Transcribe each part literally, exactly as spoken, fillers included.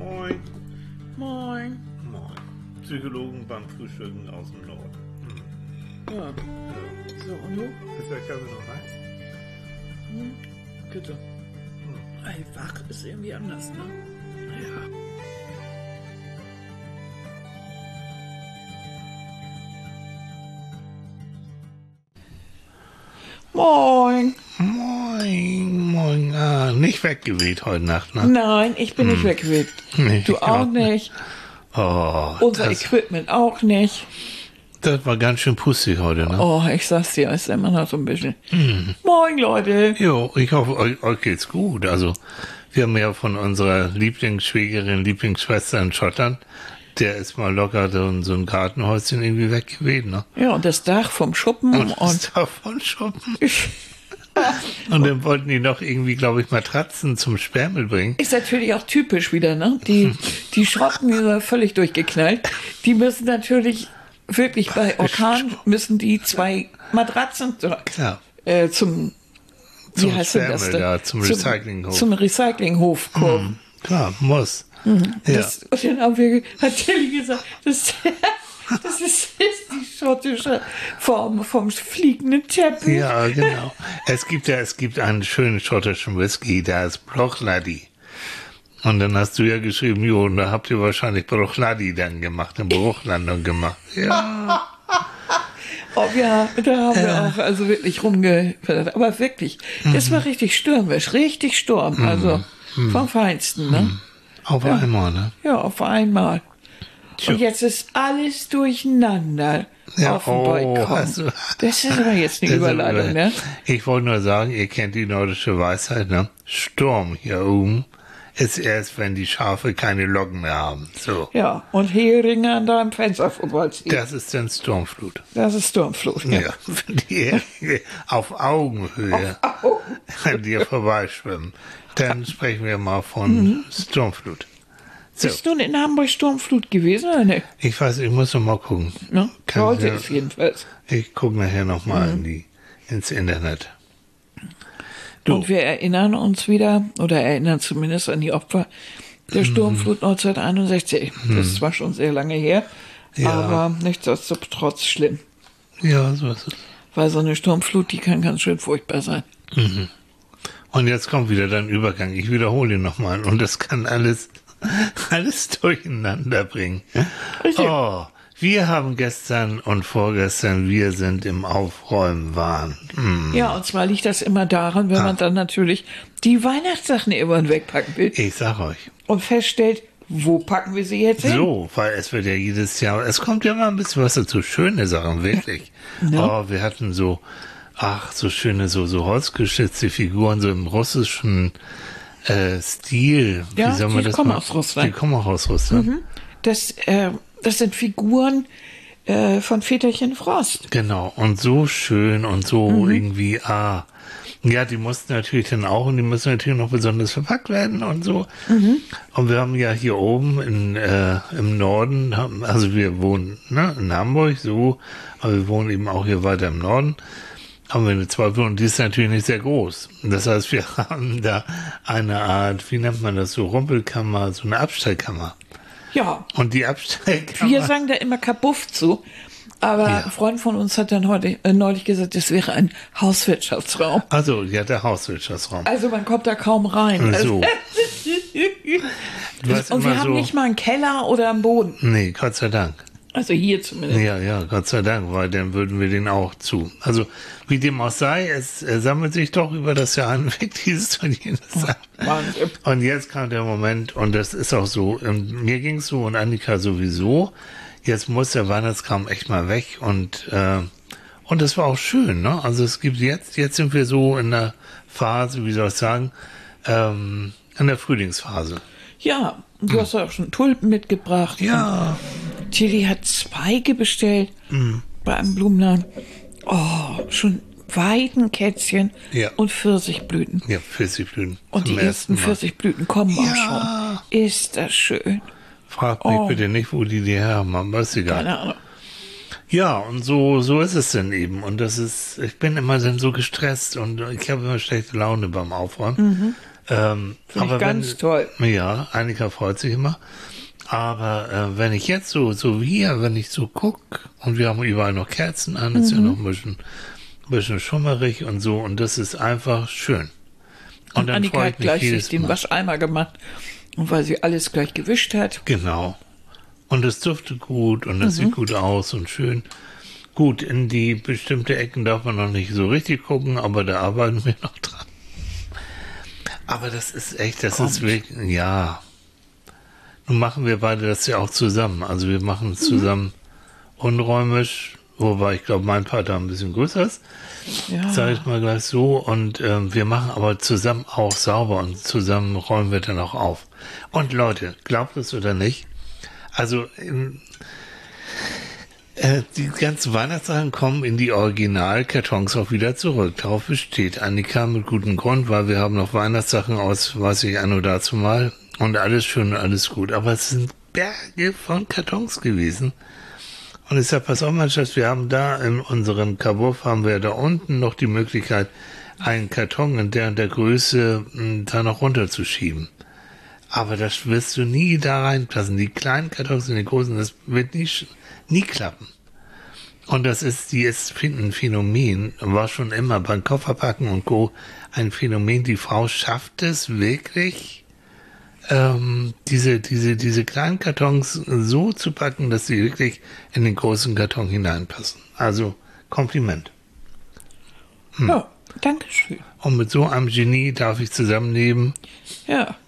Moin. Moin. Moin. Psychologen beim Frühstücken aus dem Norden. Hm. Ja. Ja. So, und du? Ist der Kaffee noch heiß? Hm? Bitte. Hm. Ey, wach ist irgendwie anders, ne? Ja. Moin. Moin, moin. Ah, nicht weggeweht heute Nacht, ne? Nein, ich bin nicht weggeweht. Nee, Du ich auch auch nicht. Oh, Unser das, Equipment auch nicht. das war ganz schön pussig heute, ne? Oh, ich sag's dir, ist immer noch so ein bisschen. Moin, Leute. Jo, ich hoffe, euch, euch geht's gut. Also, wir haben ja von unserer Lieblingsschwägerin, Lieblingsschwester in Schottland, der ist mal locker so, so ein Gartenhäuschen irgendwie weggeweht, ne? Ja, und das Dach vom Schuppen Und, und. und davon shoppen. Und dann wollten die noch irgendwie, glaube ich, Matratzen zum Sperrmüll bringen. Ist natürlich auch typisch wieder, ne? Die, die Schrotten, die sind völlig durchgeknallt. Die müssen natürlich wirklich bei Orkan müssen die zwei Matratzen Klar. äh, zum, wie Zum heißt denn das? Sperrmüll da, zum Recyclinghof. Zum Recyclinghof kommen. Klar, muss. Ja. Das, und dann haben wir, hat Tilly gesagt, das, das ist, ist die schottische Form vom fliegenden Teppich. Ja, genau. Es gibt ja, es gibt einen schönen schottischen Whisky, der ist Brochladi. Und dann hast du ja geschrieben, jo, und da habt ihr wahrscheinlich Brochladi dann gemacht, eine Bruchlandung gemacht. Ja. Oh ja, da haben wir auch also wirklich rumgefördert. Aber wirklich, das war richtig stürmisch, richtig Sturm. Also vom Feinsten, ne? Auf einmal, ne? Ja, auf einmal. Tja. Und jetzt ist alles durcheinander Ja, auf dem oh, Balkon. hast du- Das ist aber jetzt eine Das ist Überleitung, aber- ne? Ich wollte nur sagen, ihr kennt die nordische Weisheit, ne? Sturm hier oben ist erst, wenn die Schafe keine Locken mehr haben. So. Ja, und Heringe an deinem Fenster vorbeiziehen. Das ist dann Sturmflut. Das ist Sturmflut. Ja. Ja, wenn die Heringe auf Augenhöhe an dir vorbeischwimmen, dann sprechen wir mal von Sturmflut. So, Bist du in Hamburg Sturmflut gewesen oder nicht? ich weiß, ich muss noch mal gucken. Ne? Kann Heute ich- ist jedenfalls. Ich gucke nachher noch mal in die, ins Internet. Du. Und wir erinnern uns wieder, oder erinnern zumindest an die Opfer der Sturmflut neunzehnhunderteinundsechzig. Das ist zwar schon sehr lange her, Ja. aber nichtsdestotrotz schlimm. Ja, so ist es. Weil so eine Sturmflut, die kann ganz schön furchtbar sein. Und jetzt kommt wieder dein Übergang. Ich wiederhole ihn nochmal. Und das kann alles, alles durcheinander bringen. Richtig. Oh, wir haben gestern und vorgestern, wir sind im Aufräumen-Wahn. Hm. Ja, und zwar liegt das immer daran, wenn man dann natürlich die Weihnachtssachen irgendwann wegpacken will Ich sag euch. und feststellt, wo packen wir sie jetzt hin? So, weil es wird ja jedes Jahr, es kommt ja mal ein bisschen was dazu. Schöne Sachen, wirklich. Oh, wir hatten so, ach, so schöne, so, so holzgeschnitzte Figuren, so im russischen äh, Stil. Ja, Wie soll man die das kommen mal? aus Russland. Die kommen auch aus Russland. Das, äh, das sind Figuren äh, von Väterchen Frost. Genau, und so schön und so irgendwie, ah. Ja, die mussten natürlich dann auch und die müssen natürlich noch besonders verpackt werden und so. Und wir haben ja hier oben in, äh, im Norden, haben, also wir wohnen ne, in Hamburg so, aber wir wohnen eben auch hier weiter im Norden. Haben wir eine Zweifel und die ist natürlich nicht sehr groß. Das heißt, wir haben da eine Art, wie nennt man das, so Rumpelkammer, so eine Abstellkammer. Ja, Und die Abstellkammer. wir sagen da immer Kabuff zu. Aber Ja. ein Freund von uns hat dann heute äh, neulich gesagt, das wäre ein Hauswirtschaftsraum. Also, ja, der Hauswirtschaftsraum. Also man kommt da kaum rein. So. Also, Du hast und immer wir haben so, nicht mal einen Keller oder einen Boden. nee, Gott sei Dank. Also hier zumindest. Ja, ja, Gott sei Dank, weil dann würden wir den auch zu. Also, wie dem auch sei, es äh, sammelt sich doch über das Jahr hinweg dieses und jenes. Wahnsinn. Und jetzt kam der Moment, und das ist auch so, ähm, mir ging's so und Annika sowieso, jetzt muss der Weihnachtskram echt mal weg und, äh, und das war auch schön, ne? Also es gibt jetzt, jetzt sind wir so in der Phase, wie soll ich sagen, ähm, in der Frühlingsphase. Ja, du hast auch schon Tulpen mitgebracht. Ja. Und Tilly hat Zweige bestellt bei einem Blumenladen. Oh, schon Weidenkätzchen Ja. und Pfirsichblüten. Ja, Pfirsichblüten. Und zum die ersten ersten Mal. Pfirsichblüten kommen Ja. auch schon. Ist das schön. Frag mich Oh. bitte nicht, wo die die her haben, aber ist egal. Keine Ahnung. Ja, und so, so ist es dann eben. Und das ist, ich bin immer dann so gestresst und ich habe immer schlechte Laune beim Aufräumen. Ähm, Finde ich aber ganz wenn, toll. Ja, Annika freut sich immer. Aber äh, wenn ich jetzt so, so wie hier, wenn ich so gucke, und wir haben überall noch Kerzen an, ist Mhm. ja noch ein bisschen, ein bisschen schummerig und so, und das ist einfach schön. Und, Und dann Annika freue hat ich mich gleich jedes sich den Mal. Wascheimer gemacht. Und weil sie alles gleich gewischt hat. Genau. Und es duftet gut und es Mhm. sieht gut aus und schön. Gut, in die bestimmte Ecken darf man noch nicht so richtig gucken, aber da arbeiten wir noch dran. Aber das ist echt, das Kommt. ist wirklich, ja. Nun machen wir beide das ja auch zusammen. Also wir machen es zusammen unräumisch, wobei ich glaube, mein Part da ein bisschen größer ist. Ja. Sage ich mal gleich so. Und ähm, wir machen aber zusammen auch sauber und zusammen räumen wir dann auch auf. Und Leute, glaubt es oder nicht, also ähm, äh, die ganzen Weihnachtssachen kommen in die Originalkartons auch wieder zurück. Darauf besteht Annika mit gutem Grund, weil wir haben noch Weihnachtssachen aus, weiß ich, anno dazu mal. Und alles schön und alles gut. Aber es sind Berge von Kartons gewesen. Und ich sag, pass auf, mein Schatz, wir haben da in unserem Kabuff, haben wir da unten noch die Möglichkeit, einen Karton in der und der Größe mh, da noch runterzuschieben. Aber das wirst du nie da reinpassen. Die kleinen Kartons und die großen, das wird nie, nie klappen. Und das ist, die ist ein Phänomen, war schon immer beim Kofferpacken und Co. ein Phänomen. Die Frau schafft es wirklich, ähm, diese, diese, diese kleinen Kartons so zu packen, dass sie wirklich in den großen Karton hineinpassen. Also Kompliment. Hm. Ja, danke schön. Und mit so einem Genie darf ich zusammenleben. Ja.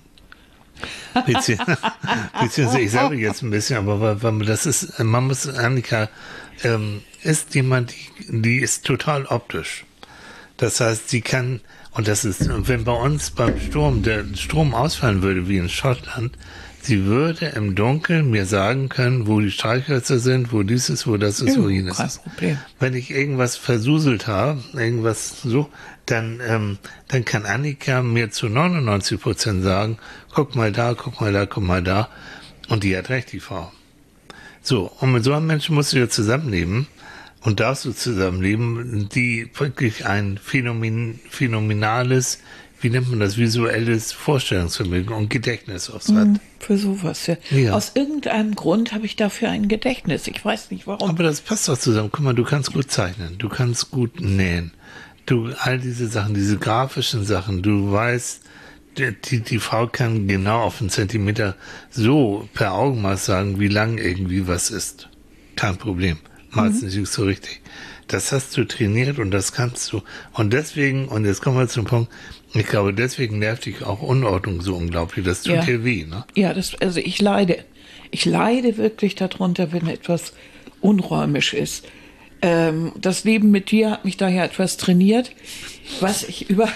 Beziehungsweise ich sage jetzt ein bisschen, aber weil, weil das ist, man muss, Annika ähm, ist jemand, die, die ist total optisch. Das heißt, sie kann, und das ist, wenn bei uns beim Sturm der Strom ausfallen würde, wie in Schottland, sie würde im Dunkeln mir sagen können, wo die Streichhölzer sind, wo dies ist, wo das ist, Ja, wo jenes kein ist. Problem. Wenn ich irgendwas versuselt habe, irgendwas so, dann, ähm, dann kann Annika mir zu neunundneunzig Prozent sagen, guck mal da, guck mal da, guck mal da. Und die hat recht, die Frau. So, und mit so einem Menschen musst du ja zusammenleben und darfst du zusammenleben, die wirklich ein Phänomen, phänomenales, wie nennt man das, visuelles Vorstellungsvermögen und Gedächtnis aufs hat. Hm, für sowas, ja. Ja. Aus irgendeinem Grund habe ich dafür ein Gedächtnis. Ich weiß nicht warum. Aber das passt doch zusammen. Guck mal, du kannst gut zeichnen, du kannst gut nähen. Du, all diese Sachen, diese grafischen Sachen, du weißt, die, die Frau kann genau auf einen Zentimeter so per Augenmaß sagen, wie lang irgendwie was ist. Kein Problem. Meistens mhm. nicht so richtig. Das hast du trainiert und das kannst du. Und deswegen, und jetzt kommen wir zum Punkt, ich glaube, deswegen nervt dich auch Unordnung so unglaublich. Das tut Ja. dir weh, ne? Ja, das, also ich leide. Ich leide wirklich darunter, wenn etwas unräumisch ist. Ähm, das Leben mit dir hat mich daher etwas trainiert. Was ich über,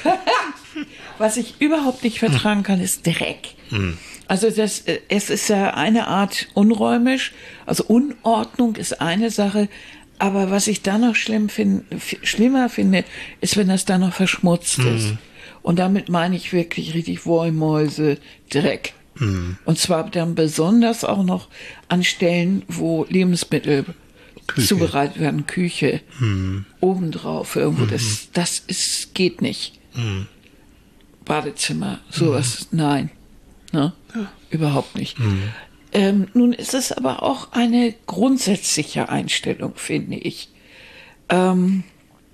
was ich überhaupt nicht vertragen kann, ist Dreck. Mhm. Also das, es ist ja eine Art unräumisch. Also Unordnung ist eine Sache. Aber was ich da noch schlimm find, schlimmer finde, ist, wenn das da noch verschmutzt mhm. ist. Und damit meine ich wirklich richtig Wollmäuse, Dreck. Mhm. Und zwar dann besonders auch noch an Stellen, wo Lebensmittel Küche. zubereitet werden, Küche, mhm. obendrauf irgendwo. Mhm. Das, das ist, geht nicht. Mhm. Badezimmer, sowas, mhm. nein. Ne? Ja. Überhaupt nicht. Mhm. Ähm, nun ist es aber auch eine grundsätzliche Einstellung, finde ich. Ähm,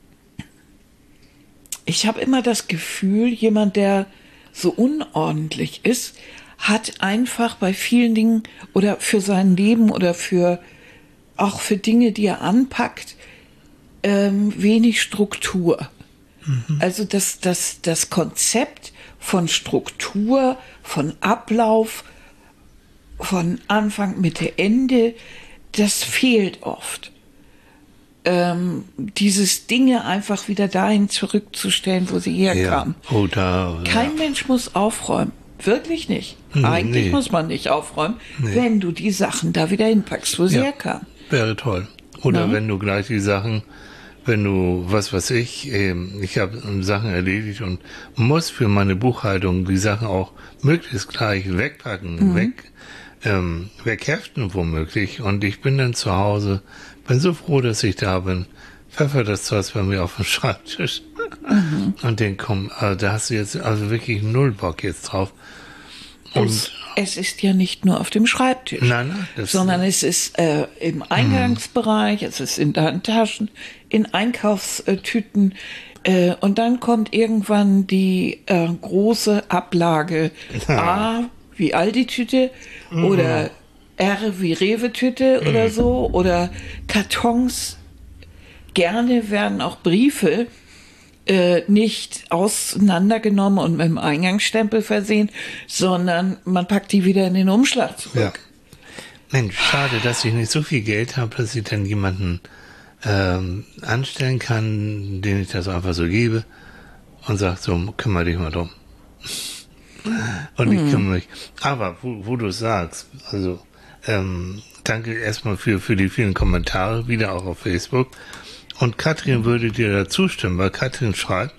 ich habe immer das Gefühl, jemand, der so unordentlich ist, hat einfach bei vielen Dingen oder für sein Leben oder für auch für Dinge, die er anpackt, ähm, wenig Struktur. Mhm. Also das, das, das Konzept von Struktur, von Ablauf, von Anfang, Mitte, Ende, das fehlt oft. Ähm, dieses Dinge einfach wieder dahin zurückzustellen, wo sie herkamen. Ja. Oder, Kein ja. Mensch muss aufräumen. Wirklich nicht. Nee, Eigentlich nee. muss man nicht aufräumen, Nee. wenn du die Sachen da wieder hinpackst, wo sie Ja. herkamen. Wäre toll. Oder Na? wenn du gleich die Sachen, wenn du, was weiß ich, ähm, ich habe Sachen erledigt und muss für meine Buchhaltung die Sachen auch möglichst gleich wegpacken, mhm. weg, ähm, wegheften womöglich. Und ich bin dann zu Hause, bin so froh, dass ich da bin, pfeffer das Zeug bei mir auf den Schreibtisch. Mhm. Und den komm, also da hast du jetzt also wirklich null Bock jetzt drauf. Und es, es ist ja nicht nur auf dem Schreibtisch, nein, nein, das sondern es ist äh, im Eingangsbereich, es ist in deinen Taschen, in Einkaufstüten. Äh, und dann kommt irgendwann die äh, große Ablage. A wie Aldi-Tüte mhm. oder R wie Rewe-Tüte mhm. oder so. Oder Kartons. Gerne werden auch Briefe äh, nicht auseinandergenommen und mit dem Eingangsstempel versehen, sondern man packt die wieder in den Umschlag zurück. Ja. Mensch, schade, dass ich nicht so viel Geld habe, dass ich dann jemanden ähm, anstellen kann, den ich das einfach so gebe und sage, so, kümmere dich mal drum. Und ich kümmere mich. Aber wo, wo du sagst, also ähm, danke erstmal für, für die vielen Kommentare, wieder auch auf Facebook. Und Katrin würde dir da zustimmen, weil Katrin schreibt,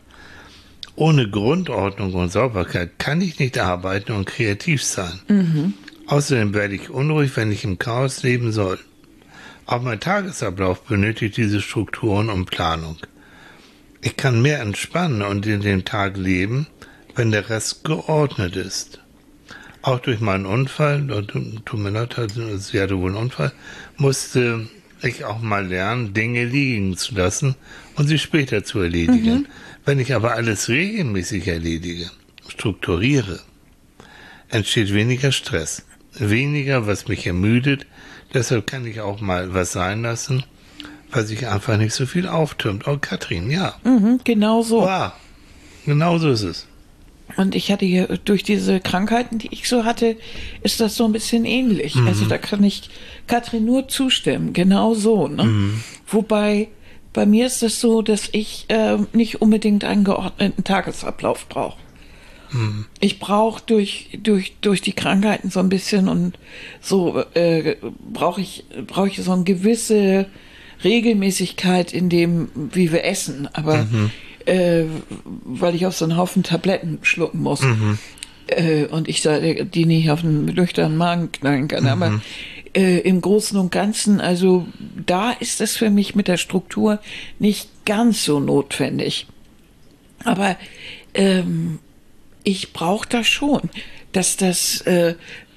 ohne Grundordnung und Sauberkeit kann ich nicht arbeiten und kreativ sein. Mhm. Außerdem werde ich unruhig, wenn ich im Chaos leben soll. Auch mein Tagesablauf benötigt diese Strukturen und Planung. Ich kann mehr entspannen und in dem Tag leben, wenn der Rest geordnet ist. Auch durch meinen Unfall, tut mir leid, sie hatte wohl einen Unfall, musste ich auch mal lernen, Dinge liegen zu lassen und sie später zu erledigen. Mhm. Wenn ich aber alles regelmäßig erledige, strukturiere, entsteht weniger Stress, weniger, was mich ermüdet. Deshalb kann ich auch mal was sein lassen, weil sich einfach nicht so viel auftürmt. Oh, Katrin, ja. Mhm, genau so. Wow. Genau so ist es. Und ich hatte hier durch diese Krankheiten, die ich so hatte, ist das so ein bisschen ähnlich. Mhm. Also da kann ich Katrin nur zustimmen. Genau so. Ne? Mhm. Wobei bei mir ist es so, dass ich äh, nicht unbedingt einen geordneten Tagesablauf brauche. Mhm. Ich brauche durch, durch, durch die Krankheiten so ein bisschen und so äh, brauche ich, brauche ich so eine gewisse Regelmäßigkeit in dem, wie wir essen. Aber mhm. Äh, weil ich auf so einen Haufen Tabletten schlucken muss. Mhm. Äh, und ich da, die nicht auf einen nüchternen Magen knallen kann. Mhm. Aber äh, im Großen und Ganzen, also da ist es für mich mit der Struktur nicht ganz so notwendig. Aber ähm, ich brauche das schon, dass das, äh,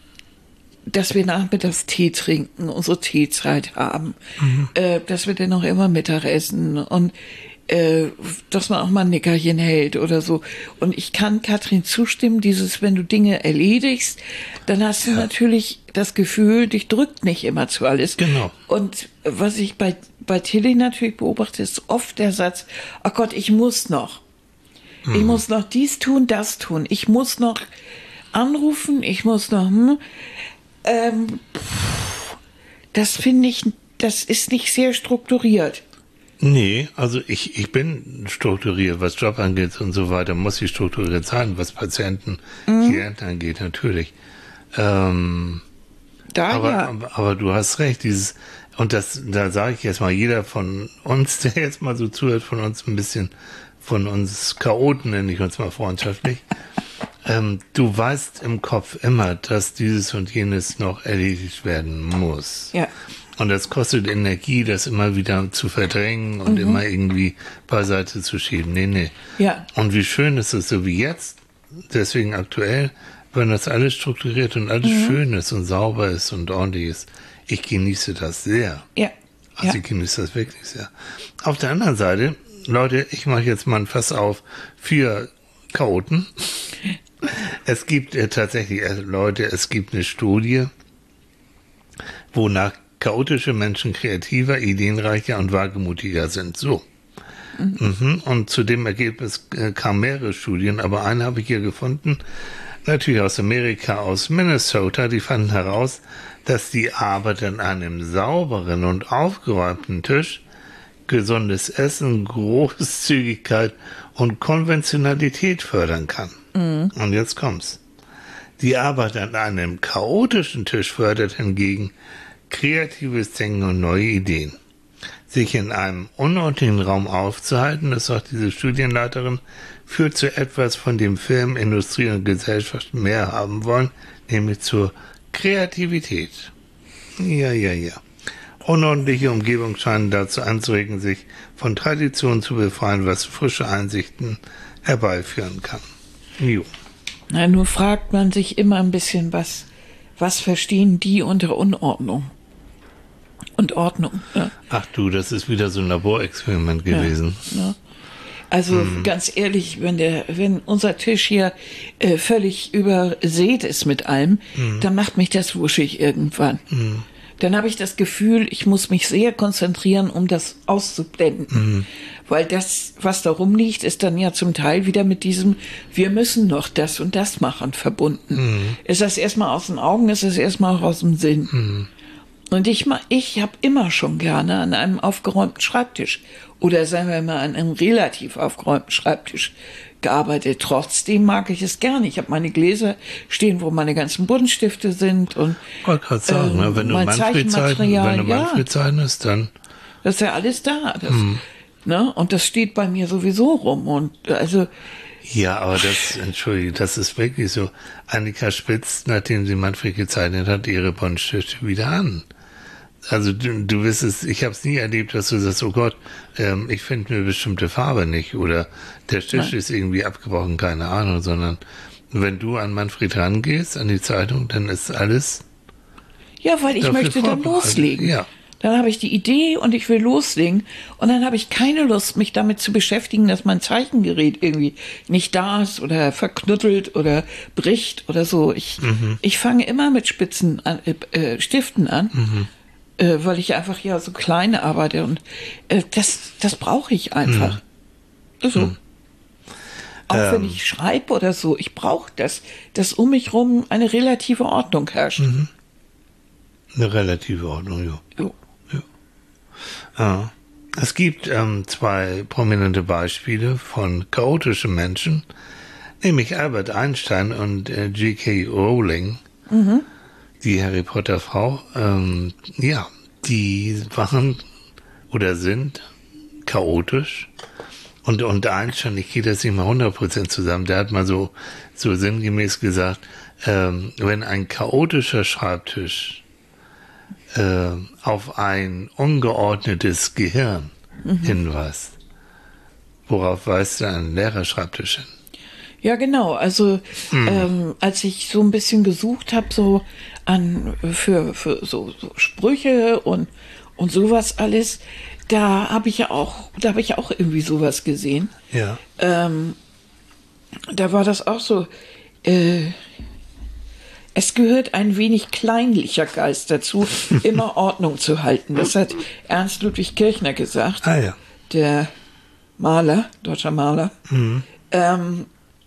dass wir nachmittags Tee trinken, unsere Teezeit haben, mhm. äh, dass wir dann noch immer Mittagessen und Äh, dass man auch mal ein Nickerchen hält oder so. Und ich kann Katrin zustimmen, dieses, wenn du Dinge erledigst, dann hast du ja. natürlich das Gefühl, dich drückt nicht immer zu alles. Genau. Und was ich bei, bei Tilly natürlich beobachte, ist oft der Satz, ach Gott, ich muss noch. Mhm. Ich muss noch dies tun, das tun. Ich muss noch anrufen, ich muss noch, hm, ähm, das finde ich, das ist nicht sehr strukturiert. Nee, also ich, ich bin strukturiert, was Job angeht und so weiter, muss ich strukturiert sein, was Patienten, mhm. Klienten angeht, natürlich. Ähm, da, aber, ja. aber, aber du hast recht, dieses, und das, da sage ich jetzt mal, jeder von uns, der jetzt mal so zuhört, von uns ein bisschen, von uns Chaoten, nenne ich uns mal freundschaftlich, ähm, du weißt im Kopf immer, dass dieses und jenes noch erledigt werden muss. Ja. Und das kostet Energie, das immer wieder zu verdrängen und mhm. immer irgendwie beiseite zu schieben. Nee, nee. Ja. Und wie schön ist es so wie jetzt, deswegen aktuell, wenn das alles strukturiert und alles mhm. schön ist und sauber ist und ordentlich ist. Ich genieße das sehr. Ja. Also ja. ich genieße das wirklich sehr. Auf der anderen Seite, Leute, ich mache jetzt mal ein Fass auf für Chaoten. Es gibt äh, tatsächlich, äh, Leute, es gibt eine Studie, wonach chaotische Menschen kreativer, ideenreicher und wagemutiger sind. So. Mhm. Mhm. Und zu dem Ergebnis äh, kamen mehrere Studien, aber eine habe ich hier gefunden, natürlich aus Amerika, aus Minnesota, die fanden heraus, dass die Arbeit an einem sauberen und aufgeräumten Tisch gesundes Essen, Großzügigkeit und Konventionalität fördern kann. Mhm. Und jetzt kommt's. Die Arbeit an einem chaotischen Tisch fördert hingegen kreatives Denken und neue Ideen. Sich in einem unordentlichen Raum aufzuhalten, das sagt diese Studienleiterin, führt zu etwas, von dem Film, Industrie und Gesellschaft mehr haben wollen, nämlich zur Kreativität. Ja, ja, ja. Unordentliche Umgebungen scheinen dazu anzuregen, sich von Traditionen zu befreien, was frische Einsichten herbeiführen kann. Jo. Na, nur fragt man sich immer ein bisschen, was, was verstehen die unter Unordnung und Ordnung. Ne? Ach du, das ist wieder so ein Laborexperiment gewesen. Ja, ne? Also hm. ganz ehrlich, wenn der, wenn unser Tisch hier äh, völlig übersät ist mit allem, hm. dann macht mich das wuschig irgendwann. Hm. Dann habe ich das Gefühl, ich muss mich sehr konzentrieren, um das auszublenden. Mhm. Weil das, was da rumliegt, ist dann ja zum Teil wieder mit diesem, wir müssen noch das und das machen, verbunden. Mhm. Ist das erstmal aus den Augen, ist das erstmal auch aus dem Sinn. Mhm. Und ich, ich habe immer schon gerne an einem aufgeräumten Schreibtisch oder sagen wir mal an einem relativ aufgeräumten Schreibtisch gearbeitet. Trotzdem mag ich es gerne. Ich habe meine Gläser stehen, wo meine ganzen Buntstifte sind und ich wollte gerade sagen, ähm, wenn du Manfred zeichnest, dann das ist ja alles da. Das, hm. ne? Und das steht bei mir sowieso rum. Und also ja, aber das, entschuldige, das ist wirklich so. Annika spitzt, nachdem sie Manfred gezeichnet hat, ihre Buntstifte wieder an. Also du, du wirst es, ich habe es nie erlebt, dass du sagst, oh Gott, ähm, ich finde eine bestimmte Farbe nicht oder der Stift Nein. ist irgendwie abgebrochen, keine Ahnung, sondern wenn du an Manfred rangehst, an die Zeitung, dann ist alles ja, weil ich möchte dann loslegen. Ja. Dann habe ich die Idee und ich will loslegen und dann habe ich keine Lust, mich damit zu beschäftigen, dass mein Zeichengerät irgendwie nicht da ist oder verknuttelt oder bricht oder so. Ich, mhm. ich fange immer mit Spitzen an, äh, Stiften an. Mhm. Äh, weil ich einfach ja so klein arbeite und äh, das, das brauche ich einfach. Hm. So. Hm. Auch ähm. wenn ich schreibe oder so, ich brauche das, dass um mich rum eine relative Ordnung herrscht. Mhm. Eine relative Ordnung, ja. Jo. ja. ja. Es gibt ähm, zwei prominente Beispiele von chaotischen Menschen, nämlich Albert Einstein und äh, J K Rowling. Mhm. Die Harry Potter Frau, ähm, ja, die waren oder sind chaotisch und, und Einstein, ich gehe das nicht mal hundert Prozent zusammen, der hat mal so, so sinngemäß gesagt, ähm, wenn ein chaotischer Schreibtisch äh, auf ein ungeordnetes Gehirn mhm. hinweist, worauf weist ein leerer Schreibtisch hin? Ja, genau. Also hm. ähm, als ich so ein bisschen gesucht habe, so an für für so, so Sprüche und und sowas alles, da habe ich ja auch, da habe ich ja auch irgendwie sowas gesehen. Ja. Ähm, da war das auch so. Äh, es gehört ein wenig kleinlicher Geist dazu, immer Ordnung zu halten. Das hat Ernst Ludwig Kirchner gesagt. Ah ja. Der Maler, deutscher Maler. Mhm. Ähm,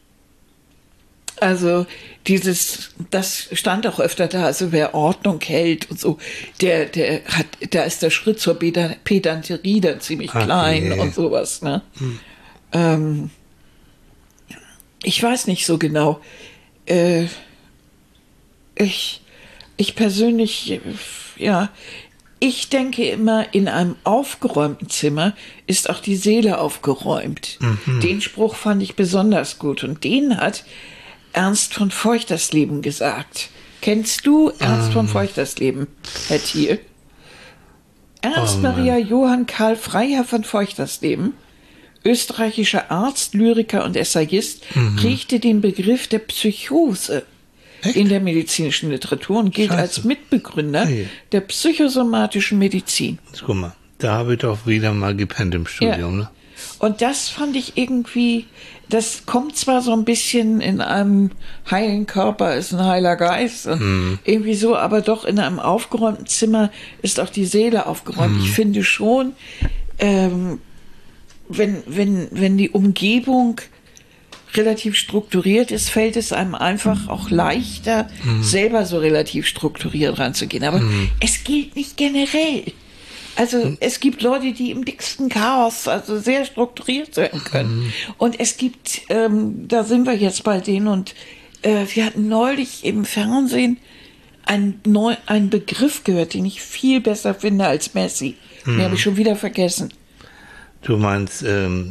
Also dieses, das stand auch öfter da, also wer Ordnung hält und so, der, der hat, da ist der Schritt zur Pedanterie dann ziemlich Ach, klein nee. und sowas, ne? Hm. Ähm, ich weiß nicht so genau. Äh, ich, ich persönlich, ja, ich denke immer, in einem aufgeräumten Zimmer ist auch die Seele aufgeräumt. Mhm. Den Spruch fand ich besonders gut und den hat Ernst von Feuchtersleben gesagt. Kennst du Ernst um. von Feuchtersleben, Herr Thiel? Ernst oh, Maria Johann Karl Freiherr von Feuchtersleben, österreichischer Arzt, Lyriker und Essayist, mhm. prägte den Begriff der Psychose Echt? in der medizinischen Literatur und gilt Scheiße. als Mitbegründer hey. der psychosomatischen Medizin. Guck mal, da habe ich doch wieder mal gepennt im Studium, ja. ne? Und das fand ich irgendwie, das kommt zwar so ein bisschen in einem heilen Körper ist ein heiler Geist und mm. irgendwie so, aber doch in einem aufgeräumten Zimmer ist auch die Seele aufgeräumt. Mm. Ich finde schon, ähm, wenn, wenn, wenn die Umgebung relativ strukturiert ist, fällt es einem einfach auch leichter, mm. selber so relativ strukturiert ranzugehen. Aber mm. es gilt nicht generell. Also hm. es gibt Leute, die im dicksten Chaos also sehr strukturiert sein können. Mhm. Und es gibt, ähm, da sind wir jetzt bei denen und äh, wir hatten neulich im Fernsehen einen, neu, einen Begriff gehört, den ich viel besser finde als Messi. Mhm. Den habe ich schon wieder vergessen. Du meinst ähm,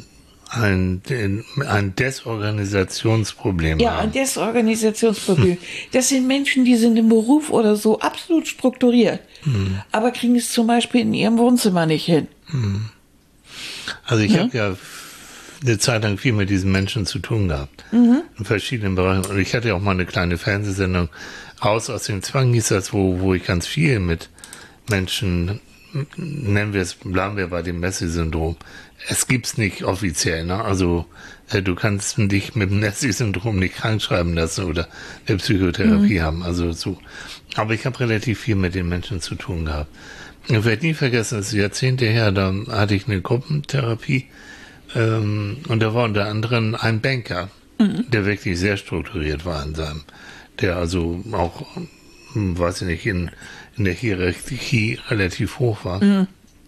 ein, ein Desorganisationsproblem Ja, haben. ein Desorganisationsproblem. Das sind Menschen, die sind im Beruf oder so absolut strukturiert, hm. aber kriegen es zum Beispiel in ihrem Wohnzimmer nicht hin. Hm. Also ich ja? habe ja eine Zeit lang viel mit diesen Menschen zu tun gehabt, mhm. in verschiedenen Bereichen. Und ich hatte ja auch mal eine kleine Fernsehsendung, Raus aus dem Zwang hieß das, wo, wo ich ganz viel mit Menschen, nennen wir es, bleiben wir bei dem Messi-Syndrom. Es gibt's nicht offiziell, ne? Also äh, du kannst dich mit dem Messi-Syndrom nicht krank schreiben lassen oder eine Psychotherapie mhm. haben. Also so. Aber ich habe relativ viel mit den Menschen zu tun gehabt. Ich werde nie vergessen, das ist Jahrzehnte her, da hatte ich eine Gruppentherapie ähm, und da war unter anderem ein Banker, mhm. der wirklich sehr strukturiert war in seinem, der also auch, hm, weiß ich nicht, in, in der Hierarchie relativ hoch war, mhm.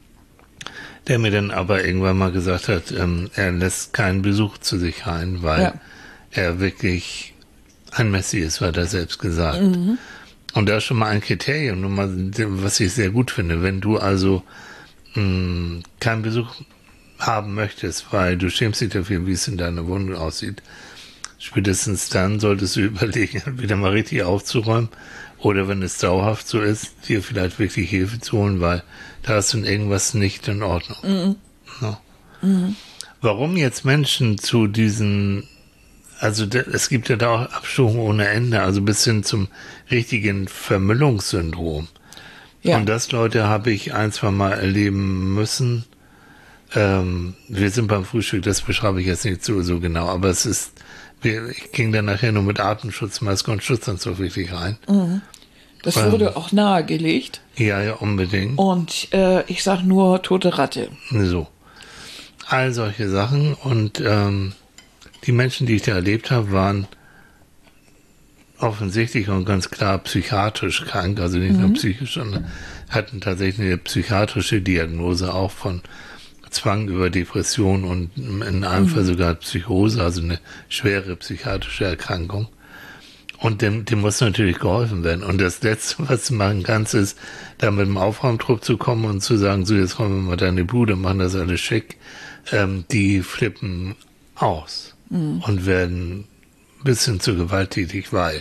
der mir dann aber irgendwann mal gesagt hat, ähm, er lässt keinen Besuch zu sich rein, weil ja. er wirklich ein Messi ist, hat er selbst gesagt. Mhm. Und da ist schon mal ein Kriterium, was ich sehr gut finde. Wenn du also mh, keinen Besuch haben möchtest, weil du schämst dich dafür, wie es in deiner Wohnung aussieht, spätestens dann solltest du überlegen, wieder mal richtig aufzuräumen oder wenn es dauerhaft so ist, dir vielleicht wirklich Hilfe zu holen, weil da ist dann irgendwas nicht in Ordnung. Mhm. No. Mhm. Warum jetzt Menschen zu diesen, also es gibt ja da auch Abstufungen ohne Ende, also bis hin zum richtigen Vermüllungssyndrom. Ja. Und das, Leute, habe ich ein, zwei Mal erleben müssen. Ähm, wir sind beim Frühstück, das beschreibe ich jetzt nicht so, so genau, aber es ist, wir, ich ging dann nachher nur mit Atemschutzmaske und Schutzanzug wirklich rein. Mhm. Das ähm, wurde auch nahegelegt. Ja, ja, unbedingt. Und äh, ich sag nur tote Ratte. So. All solche Sachen und ähm, die Menschen, die ich da erlebt habe, waren offensichtlich und ganz klar psychiatrisch krank, also nicht mhm. nur psychisch, sondern hatten tatsächlich eine psychiatrische Diagnose auch von Zwang über Depression und in einem mhm. Fall sogar Psychose, also eine schwere psychiatrische Erkrankung. Und dem, dem muss natürlich geholfen werden. Und das Letzte, was du machen kannst, ist, da mit dem Aufräumtrupp zu kommen und zu sagen, so, jetzt räumen wir mal deine Bude, machen das alles schick. Ähm, die flippen aus mhm. und werden ein bisschen zu gewalttätig, weil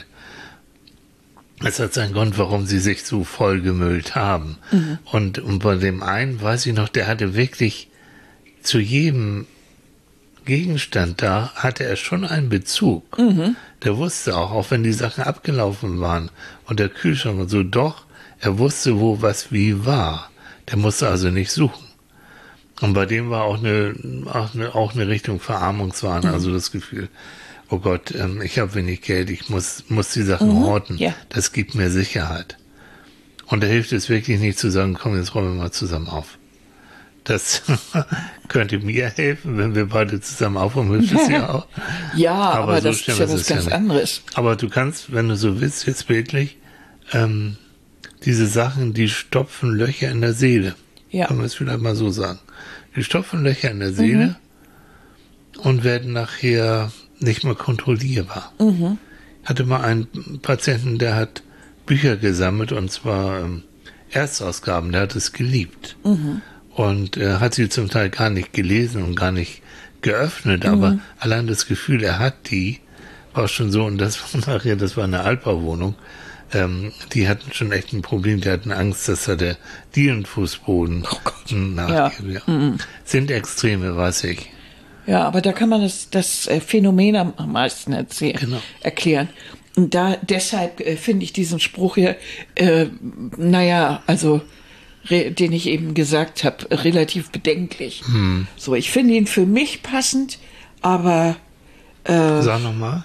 es hat seinen Grund, warum sie sich so vollgemüllt haben. Mhm. Und, und bei dem einen, weiß ich noch, der hatte wirklich zu jedem Gegenstand da, hatte er schon einen Bezug. Mhm. Der wusste auch, auch wenn die Sachen abgelaufen waren und der Kühlschrank und so, doch, er wusste, wo was wie war. Der musste also nicht suchen. Und bei dem war auch eine, auch eine, auch eine Richtung Verarmungswahn, mhm. also das Gefühl, oh Gott, ähm, ich habe wenig Geld, ich muss, muss die Sachen mhm. horten. Ja. Das gibt mir Sicherheit. Und da hilft es wirklich nicht zu sagen, komm, jetzt räumen wir mal zusammen auf. Das könnte mir helfen, wenn wir beide zusammen aufräumen, hilft es ja auch. Ja, aber, aber so das ist ja was ganz ja anderes. Aber du kannst, wenn du so willst, jetzt bildlich, ähm, diese Sachen, die stopfen Löcher in der Seele. Ja. Kann man es vielleicht mal so sagen. Die stopfen Löcher in der Seele mhm. und werden nachher nicht mehr kontrollierbar. Mhm. Ich hatte mal einen Patienten, der hat Bücher gesammelt, und zwar ähm, Erstausgaben, der hat es geliebt. Mhm. Und er hat sie zum Teil gar nicht gelesen und gar nicht geöffnet, mhm. aber allein das Gefühl, er hat die, war schon so, und das war nachher, das war eine Altbauwohnung, ähm, die hatten schon echt ein Problem, die hatten Angst, dass da der Dielenfußboden oh nachgeht. Ja. Ja. Mhm. Sind Extreme, weiß ich. Ja, aber da kann man das, das Phänomen am, am meisten erzählen, genau. erklären. Und da, deshalb äh, finde ich diesen Spruch hier, äh, naja, also, re, den ich eben gesagt habe, relativ bedenklich. Hm. So, ich finde ihn für mich passend, aber äh, Sag nochmal.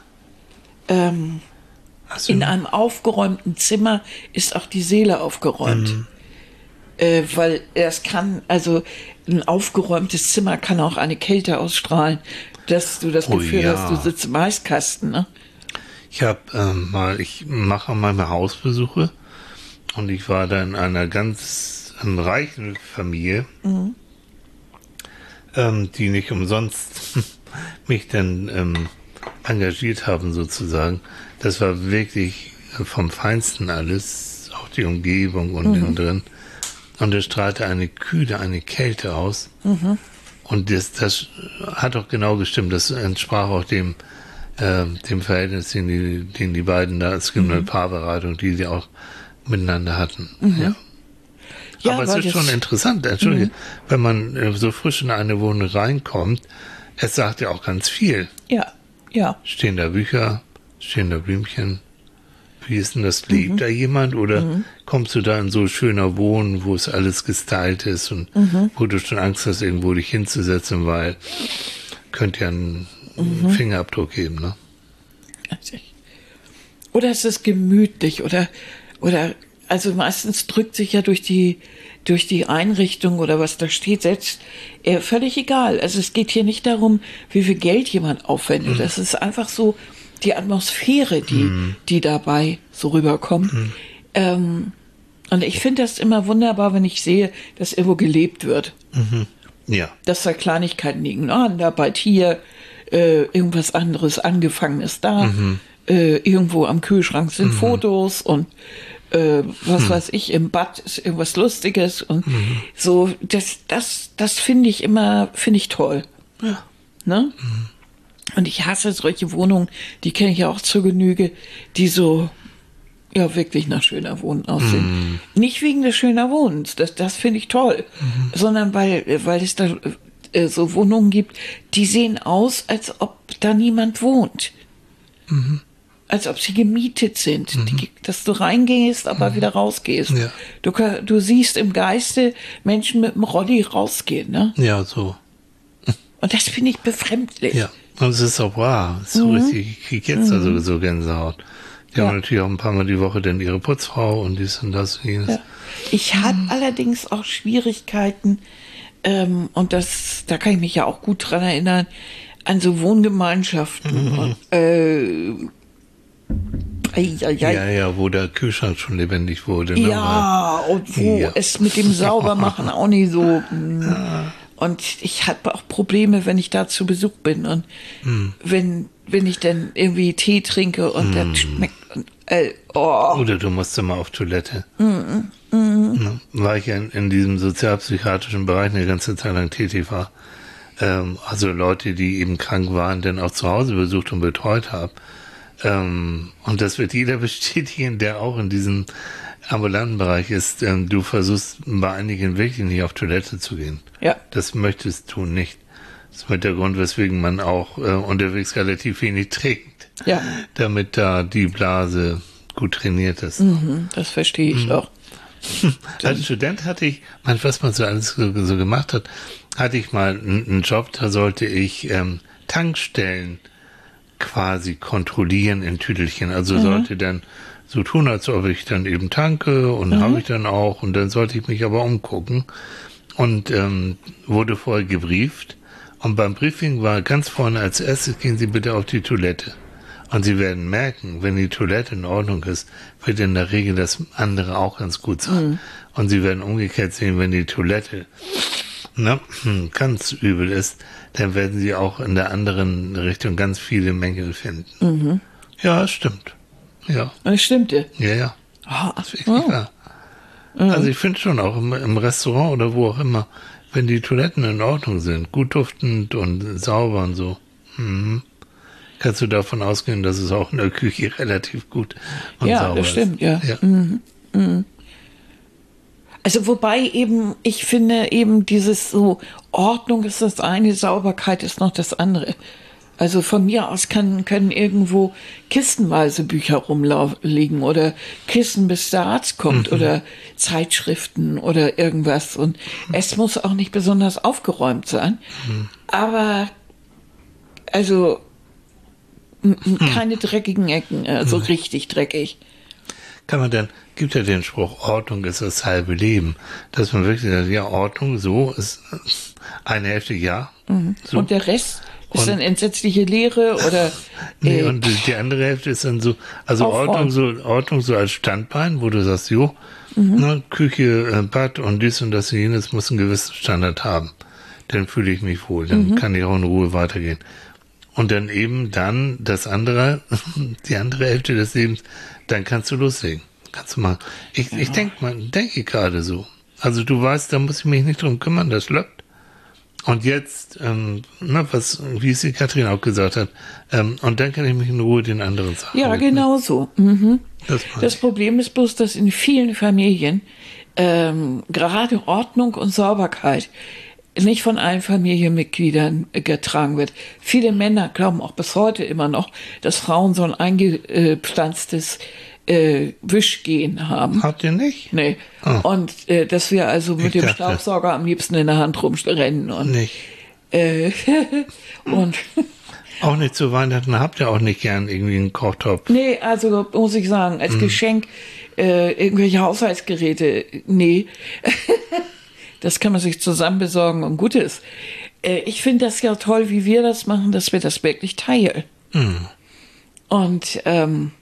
Ähm, in einem aufgeräumten Zimmer ist auch die Seele aufgeräumt. Mhm. Äh, weil es kann, also ein aufgeräumtes Zimmer kann auch eine Kälte ausstrahlen, dass du das oh, Gefühl ja. hast, du sitzt im Eiskasten, ne? Ich habe ähm, mal, ich mache manchmal Hausbesuche und ich war da in einer ganz ähm, reichen Familie, mhm. ähm, die nicht umsonst mich dann ähm, engagiert haben sozusagen. Das war wirklich vom Feinsten alles, auch die Umgebung und mhm. innen drin. Und es strahlte eine Kühle, eine Kälte aus. Mhm. Und das, das hat auch genau gestimmt. Das entsprach auch dem, äh, dem Verhältnis, den die, den die beiden da, es gibt mhm. eine Paarberatung, die sie auch miteinander hatten. Mhm. Ja. Ja, aber es ist schon interessant, Entschuldige, mhm. wenn man äh, so frisch in eine Wohnung reinkommt, es sagt ja auch ganz viel. Ja, ja. Stehen da Bücher, stehen da Blümchen? Wie ist denn das? Lebt mhm. da jemand? Oder mhm. kommst du da in so schöner Wohnung, wo es alles gestylt ist und mhm. wo du schon Angst hast, irgendwo dich hinzusetzen, weil könnte ja einen mhm. Fingerabdruck geben, ne? Oder ist es gemütlich oder, oder, also meistens drückt sich ja durch die, durch die Einrichtung oder was da steht, selbst äh, völlig egal. Also es geht hier nicht darum, wie viel Geld jemand aufwendet. Es mhm. ist einfach so die Atmosphäre, die, mhm. die dabei so rüberkommt. Mhm. Ähm, und ich finde das immer wunderbar, wenn ich sehe, dass irgendwo gelebt wird. Mhm. Ja. Dass da Kleinigkeiten liegen. Ah, da bald hier äh, irgendwas anderes Angefangenes da. Mhm. Äh, irgendwo am Kühlschrank sind mhm. Fotos und Äh, was hm. weiß ich, im Bad ist irgendwas Lustiges und mhm. so, das, das, das finde ich immer, finde ich toll. Ja. Ne? Mhm. Und ich hasse solche Wohnungen, die kenne ich ja auch zur Genüge, die so, ja, wirklich nach schöner Wohnen aussehen. Mhm. Nicht wegen des schöner Wohnens, das, das finde ich toll, mhm. sondern weil, weil es da äh, so Wohnungen gibt, die sehen aus, als ob da niemand wohnt. Mhm. Als ob sie gemietet sind, mhm. die, dass du reingehst, aber mhm. wieder rausgehst. Ja. Du, du siehst im Geiste Menschen mit dem Rolli rausgehen, ne? Ja, so. Und das finde ich befremdlich. Ja, und es ist auch wahr. Es ist so mhm. richtig, ich kriege jetzt mhm. da sowieso Gänsehaut. Die ja. haben natürlich auch ein paar Mal die Woche dann ihre Putzfrau und dies und das und jenes. Ja. Ich habe mhm. allerdings auch Schwierigkeiten, ähm, und das, da kann ich mich ja auch gut dran erinnern, an so Wohngemeinschaften. Mhm. Und, äh, Ei, ei, ei. Ja, ja, wo der Kühlschrank schon lebendig wurde. Ne? Ja, und wo ja. es mit dem Saubermachen auch nicht so. Ja. Und ich habe auch Probleme, wenn ich da zu Besuch bin und hm. wenn, wenn ich dann irgendwie Tee trinke und hm. das schmeckt. Und, äh, oh. Oder du musst immer auf Toilette. Mhm. Mhm. Ne? Weil ich ja in, in diesem sozialpsychiatrischen Bereich eine ganze Zeit lang tätig war. Ähm, also Leute, die eben krank waren, dann auch zu Hause besucht und betreut habe. Ähm, und das wird jeder bestätigen, der auch in diesem ambulanten Bereich ist. Ähm, du versuchst bei einigen wirklich nicht auf Toilette zu gehen. Ja. Das möchtest du nicht. Das ist mit der Grund, weswegen man auch äh, unterwegs relativ wenig trinkt. Ja. Damit da die Blase gut trainiert ist. Mhm, das verstehe ich mhm. auch. Als Student hatte ich, was man so alles so, so gemacht hat, hatte ich mal einen, einen Job, da sollte ich ähm, Tankstellen quasi kontrollieren in Tüdelchen. Also mhm. sollte dann so tun, als ob ich dann eben tanke und mhm. habe ich dann auch und dann sollte ich mich aber umgucken und ähm, wurde vorher gebrieft und beim Briefing war ganz vorne als erstes, gehen Sie bitte auf die Toilette. Und Sie werden merken, wenn die Toilette in Ordnung ist, wird in der Regel das andere auch ganz gut sein. Mhm. Und Sie werden umgekehrt sehen, wenn die Toilette ne, ganz übel ist, dann werden Sie auch in der anderen Richtung ganz viele Mängel finden. Mhm. Ja, es stimmt. Ja. Es stimmte? Ja, ja. Oh. Das ist wirklich oh. wahr. Mhm. Also ich finde schon auch im, im Restaurant oder wo auch immer, wenn die Toiletten in Ordnung sind, gut duftend und sauber und so, mhm, kannst du davon ausgehen, dass es auch in der Küche relativ gut und ja, sauber ist. Ja, das stimmt, ja. ja. Mhm. Mhm. Also wobei eben, ich finde eben dieses so, Ordnung ist das eine, Sauberkeit ist noch das andere. Also von mir aus kann, können irgendwo kistenweise Bücher rumliegen oder Kissen, bis der Arzt kommt mhm. oder Zeitschriften oder irgendwas. Und mhm. es muss auch nicht besonders aufgeräumt sein. Mhm. Aber also m- m- keine dreckigen Ecken, also mhm. richtig dreckig. Kann man dann, gibt ja den Spruch, Ordnung ist das halbe Leben. Dass man wirklich sagt, ja, Ordnung, so ist eine Hälfte, ja. Mhm. So. Und der Rest ist und, dann entsetzliche Leere oder... nee, äh, und die, die andere Hälfte ist dann so, also Ordnung so, Ordnung so als Standbein, wo du sagst, jo, mhm. ne, Küche, Bad und dies und das und jenes muss einen gewissen Standard haben. Dann fühle ich mich wohl, dann mhm. kann ich auch in Ruhe weitergehen. Und dann eben dann das andere, die andere Hälfte des Lebens, dann kannst du loslegen. Kannst du mal. Ich, ja. ich denke mal, denke gerade so. Also du weißt, da muss ich mich nicht drum kümmern, das läuft. Und jetzt, ähm, na, was, wie es die Katrin auch gesagt hat, ähm, und dann kann ich mich in Ruhe den anderen Sachen Ja, widmen. genau so. Mhm. Das, Das Problem ist bloß, dass in vielen Familien ähm, gerade Ordnung und Sauberkeit nicht von allen Familienmitgliedern äh, getragen wird. Viele Männer glauben auch bis heute immer noch, dass Frauen so ein eingepflanztes äh, Wischgehen haben. Habt ihr nicht? Nee. Oh. Und äh, dass wir also mit Ich dem dachte- Staubsauger am liebsten in der Hand rumrennen. Und, Nicht. äh, und Auch nicht zu Weihnachten habt ihr auch nicht gern irgendwie einen Kochtopf. nee, also muss ich sagen, als Geschenk äh, irgendwelche Haushaltsgeräte, nee. Das kann man sich zusammen besorgen und gut ist. Äh, ich finde das ja toll, wie wir das machen, dass wir das wirklich teilen. Und ähm,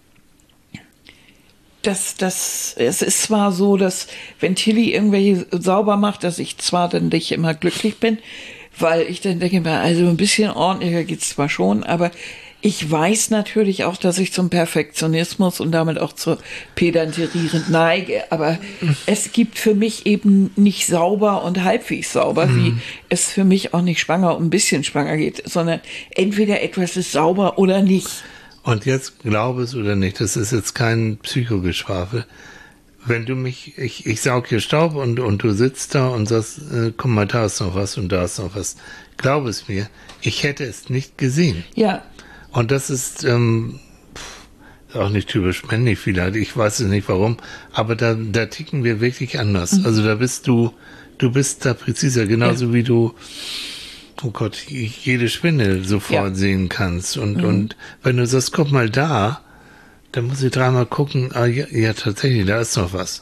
das, das, es ist zwar so, dass wenn Tilly irgendwelche sauber macht, dass ich zwar dann nicht immer glücklich bin, weil ich dann denke mir, also ein bisschen ordentlicher geht's zwar schon, aber ich weiß natürlich auch, dass ich zum Perfektionismus und damit auch zur Pedanterie neige, aber es gibt für mich eben nicht sauber und halbwegs sauber, mhm. wie es für mich auch nicht schwanger und ein bisschen schwanger geht, sondern entweder etwas ist sauber oder nicht. Und jetzt, glaube es oder nicht, das ist jetzt kein Psychogeschwafel. Wenn du mich, ich, ich saug hier Staub und, und du sitzt da und sagst, äh, guck mal, da ist noch was und da ist noch was. Glaub es mir, ich hätte es nicht gesehen. Ja. Und das ist, ähm, pff, auch nicht typisch männlich vielleicht, ich weiß es nicht warum, aber da, da ticken wir wirklich anders. Mhm. Also da bist du, du bist da präziser, genauso ja. wie du, oh Gott, jede Spinne sofort ja. sehen kannst. Und, mhm. und wenn du sagst, guck mal da, dann muss ich dreimal gucken, ah, ja, ja, tatsächlich, da ist noch was.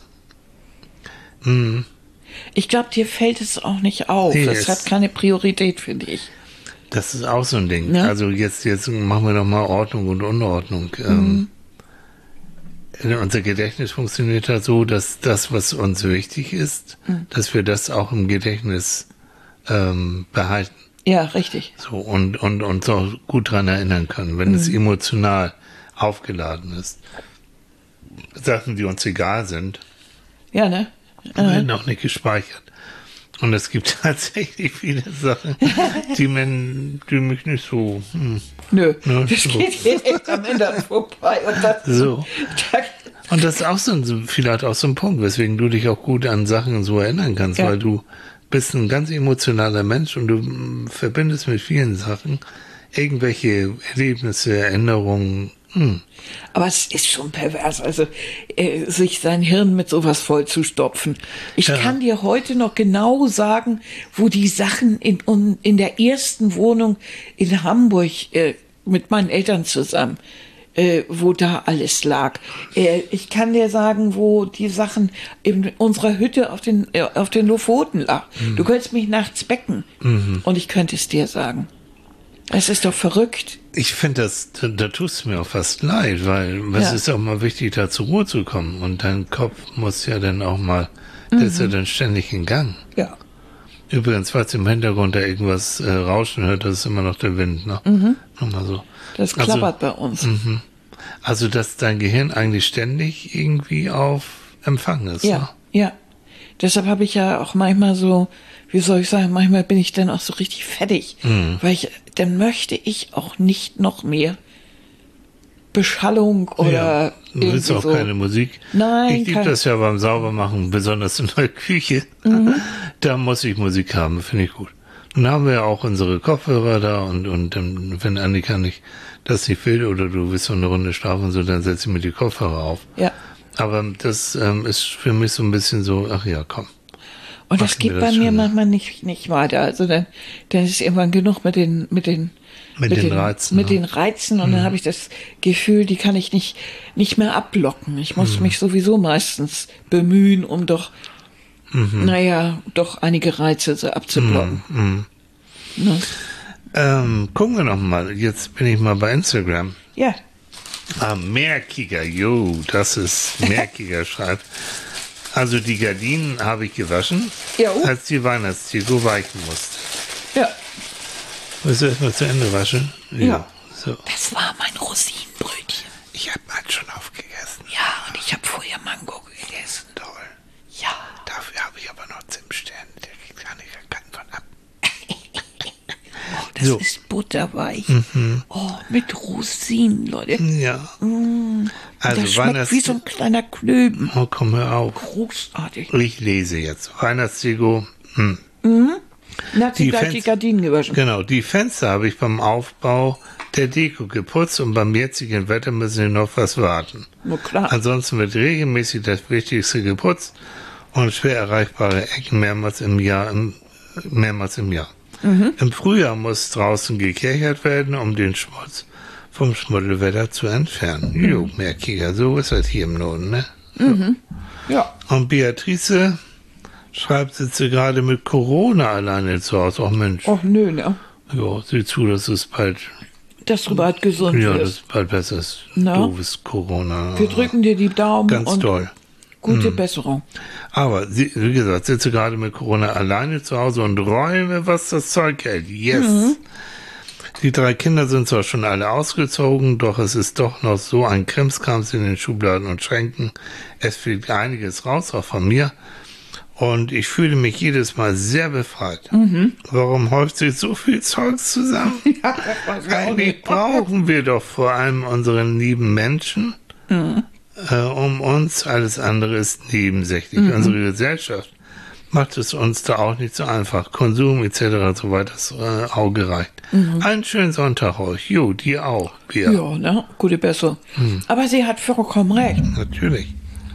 Mhm. Ich glaube, dir fällt es auch nicht auf. Nee, es hat keine Priorität, finde ich. Das ist auch so ein Ding. Ja. Also jetzt, jetzt machen wir doch mal Ordnung und Unordnung. Mhm. Ähm, unser Gedächtnis funktioniert halt so, dass das, was uns wichtig ist, mhm. dass wir das auch im Gedächtnis ähm, behalten. Ja, richtig. So, und, und uns auch gut dran erinnern können, wenn mhm. es emotional aufgeladen ist. Sachen, die uns egal sind, ja, ne? werden auch nicht gespeichert. Und es gibt tatsächlich viele Sachen, die, man, die mich nicht so... Hm, Nö, ne, das so. geht hier echt am Ende vorbei. Und das, so. Und das ist auch so ein, vielleicht auch so ein Punkt, weswegen du dich auch gut an Sachen so erinnern kannst, ja. weil du bist ein ganz emotionaler Mensch und du verbindest mit vielen Sachen irgendwelche Erlebnisse, Erinnerungen. Hm. Aber es ist schon pervers, also äh, sich sein Hirn mit sowas vollzustopfen. Ich ja. kann dir heute noch genau sagen, wo die Sachen in, in der ersten Wohnung in Hamburg äh, mit meinen Eltern zusammen, äh, wo da alles lag. Äh, ich kann dir sagen, wo die Sachen in unserer Hütte auf den, äh, auf den Lofoten lag. Mhm. Du könntest mich nachts wecken mhm. und ich könnte es dir sagen. Es ist doch verrückt. Ich finde, das, da, da tust du mir auch fast leid, weil es ja. ist auch mal wichtig, da zur Ruhe zu kommen. Und dein Kopf muss ja dann auch mal, mhm. der ist ja dann ständig in Gang. Ja. Übrigens, falls im Hintergrund da irgendwas äh, rauschen hört, das ist immer noch der Wind, ne? Mhm. Nochmal so. Das klappert also, bei uns. Mhm. Also, dass dein Gehirn eigentlich ständig irgendwie auf Empfang ist. Ja, ne? ja. Deshalb habe ich ja auch manchmal so, wie soll ich sagen, manchmal bin ich dann auch so richtig fertig, mhm. weil ich, dann möchte ich auch nicht noch mehr Beschallung oder ja, du willst auch so. keine Musik. Nein, ich liebe das ja beim Saubermachen, besonders in der Küche. Mhm. Da muss ich Musik haben, finde ich gut. Dann haben wir ja auch unsere Kopfhörer da und, und dann, wenn Annika nicht, das nicht will oder du willst so eine Runde schlafen, so, dann setze ich mir die Kopfhörer auf. Ja. Aber das ähm, ist für mich so ein bisschen so, ach ja, komm. Und das geht bei mir manchmal nicht, nicht weiter. Also dann, dann ist irgendwann genug mit den, mit den, mit, mit den, den Reizen. Mit ne? den Reizen und mhm. dann habe ich das Gefühl, die kann ich nicht, nicht mehr abblocken. Ich muss mhm. mich sowieso meistens bemühen, um doch, mhm. naja, doch einige Reize so abzublocken. Mhm. Ne? Ähm, gucken wir noch mal. Jetzt bin ich mal bei Instagram. Ja. Ah, Meerkiger, jo, das ist Meerkiger schreibt. Also die Gardinen habe ich gewaschen, ja, uh. als die Weihnachtsdeko weichen musste. Ja. Willst du erstmal zu Ende waschen? Ja. ja. So. Das war mein Rosinenbrötchen. Ich habe mal schon aufgegessen. Ja, und ich habe vorher Mango gegessen. Toll. Ja. Dafür habe ich aber noch Zimtsterne. Der kriegt gar nicht keinen von ab. Das So. ist butterweich. Oh, mit Rosinen, Leute. Ja. Mm. Also Das schmeckt Weihnachts- wie so ein kleiner Klöben. Oh, komm hör auf. Großartig. Ich lese jetzt. Weihnachtsdeko. Hm. Na, hat sie Die gleich Fans- die Gardinen gewaschen. Genau, die Fenster habe ich beim Aufbau der Deko geputzt und beim jetzigen Wetter müssen wir noch was warten. Na klar. Ansonsten wird regelmäßig das Wichtigste geputzt und schwer erreichbare Ecken mehrmals im Jahr, im, mehrmals im Jahr. Mhm. Im Frühjahr muss draußen gekechert werden, um den Schmutz vom Schmuddelwetter zu entfernen. Mhm. Jo, mehr Kicker, so ist das hier im Norden, ne? Ja. Und Beatrice schreibt, sitzt sie gerade mit Corona alleine zu Hause. Ach Mensch, Och, nö, ne? ja, sieh zu, dass es bald, Dass du bald gesund ja, das wirst. ist bald besser ist. Na? Doofes Corona. Wir drücken dir die Daumen Ganz und toll. gute Besserung. Aber sie, wie gesagt, sitze gerade mit Corona alleine zu Hause und räume, was das Zeug hält. Yes. Die drei Kinder sind zwar schon alle ausgezogen, doch es ist doch noch so ein Krimskrams in den Schubladen und Schränken. Es fliegt einiges raus, auch von mir. Und ich fühle mich jedes Mal sehr befreit. Warum häuft sich so viel Zeugs zusammen? Ja, das weiß ich auch Eigentlich nicht. brauchen wir doch vor allem unseren lieben Menschen. Äh, um uns, alles andere ist nebensächlich. Unsere Gesellschaft macht es uns da auch nicht so einfach. Konsum et cetera so weit das äh, Auge reicht. Einen schönen Sonntag euch. Jo, dir auch, Bea. Ja, ne? Gute Besserung. Aber sie hat vollkommen recht. Natürlich.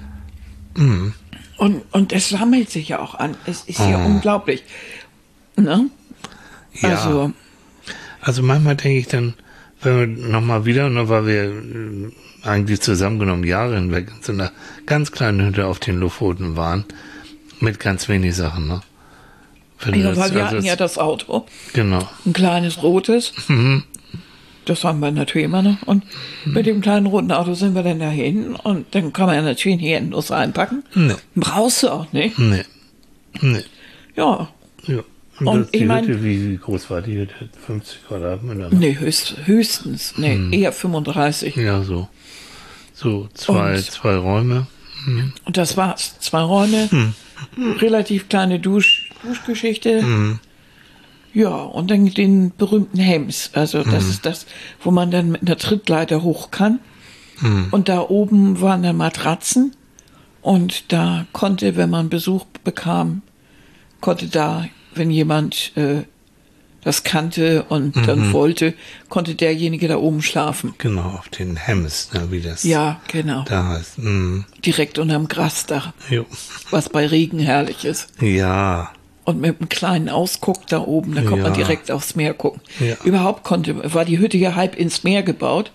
Und, und es sammelt sich ja auch an. Es ist ja unglaublich. Ne? Ja. Also, Also manchmal denke ich dann, wenn wir nochmal wieder, nur weil wir äh, eigentlich zusammengenommen Jahre hinweg in so einer ganz kleinen Hütte auf den Lofoten waren, mit ganz wenig Sachen, ne? Wenn du ja, das- weil wir also hatten ja das- das Auto. Genau. Ein kleines rotes. Das haben wir natürlich immer noch. Und mit dem kleinen roten Auto sind wir dann dahin. Und dann kann man ja natürlich hier endlos reinpacken. Nee. Brauchst du auch nicht. Nee. Nee. Ja. Ja. Und das, die ich mein- Hütte, wie, wie groß war die Hütte? fünfzig Quadratmeter? Nee, höchst, höchstens. Nee, eher fünfunddreißig. Ja, so. So, zwei, Und- zwei Räume. Und das war's. Zwei Räume, relativ kleine Dusch, Duschgeschichte. Ja, und dann den berühmten Hems. Also das ist das, wo man dann mit einer Trittleiter hoch kann. Und da oben waren dann Matratzen. Und da konnte, wenn man Besuch bekam, konnte da, wenn jemand äh, das kannte und dann wollte, konnte derjenige da oben schlafen. Genau, auf den Hems, ne, wie das Ja, genau. da heißt. Mhm. Direkt unterm Grasdach, Jo. was bei Regen herrlich ist. Ja. Und mit einem kleinen Ausguck da oben, da konnte man Ja. direkt aufs Meer gucken. Ja. Überhaupt konnte, war die Hütte ja halb ins Meer gebaut.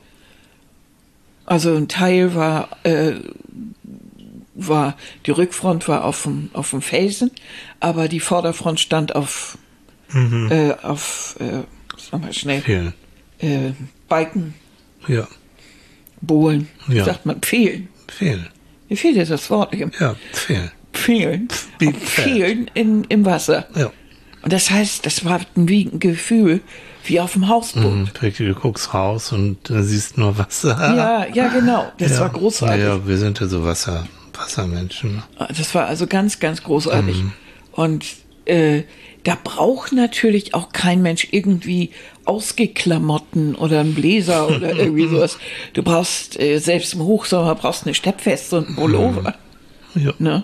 Also ein Teil war, äh, war, die Rückfront war auf dem, auf dem Felsen, aber die Vorderfront stand auf, äh, auf, äh, sag mal schnell, Fehlen. äh, Balken, Ja. Bohlen, Ja. sagt man, Pfählen. Fehlen. Mir fehlt jetzt das Wort, nicht? Ja, Fehlen. Pfählen, Wie Pfählen in, im Wasser. Ja. Und das heißt, das war ein, wie ein Gefühl wie auf dem Hausboot. Mhm. Du guckst raus und äh, siehst nur Wasser. Ja, ja, genau. Das ja. war großartig. Ja, wir sind ja so Wasser, Wassermenschen. Das war also ganz, ganz großartig. Mhm. Und äh, da braucht natürlich auch kein Mensch irgendwie Ausgeklamotten oder einen Bläser oder irgendwie sowas. Du brauchst, äh, selbst im Hochsommer brauchst eine Steppweste und einen Pullover. Ja. Ne?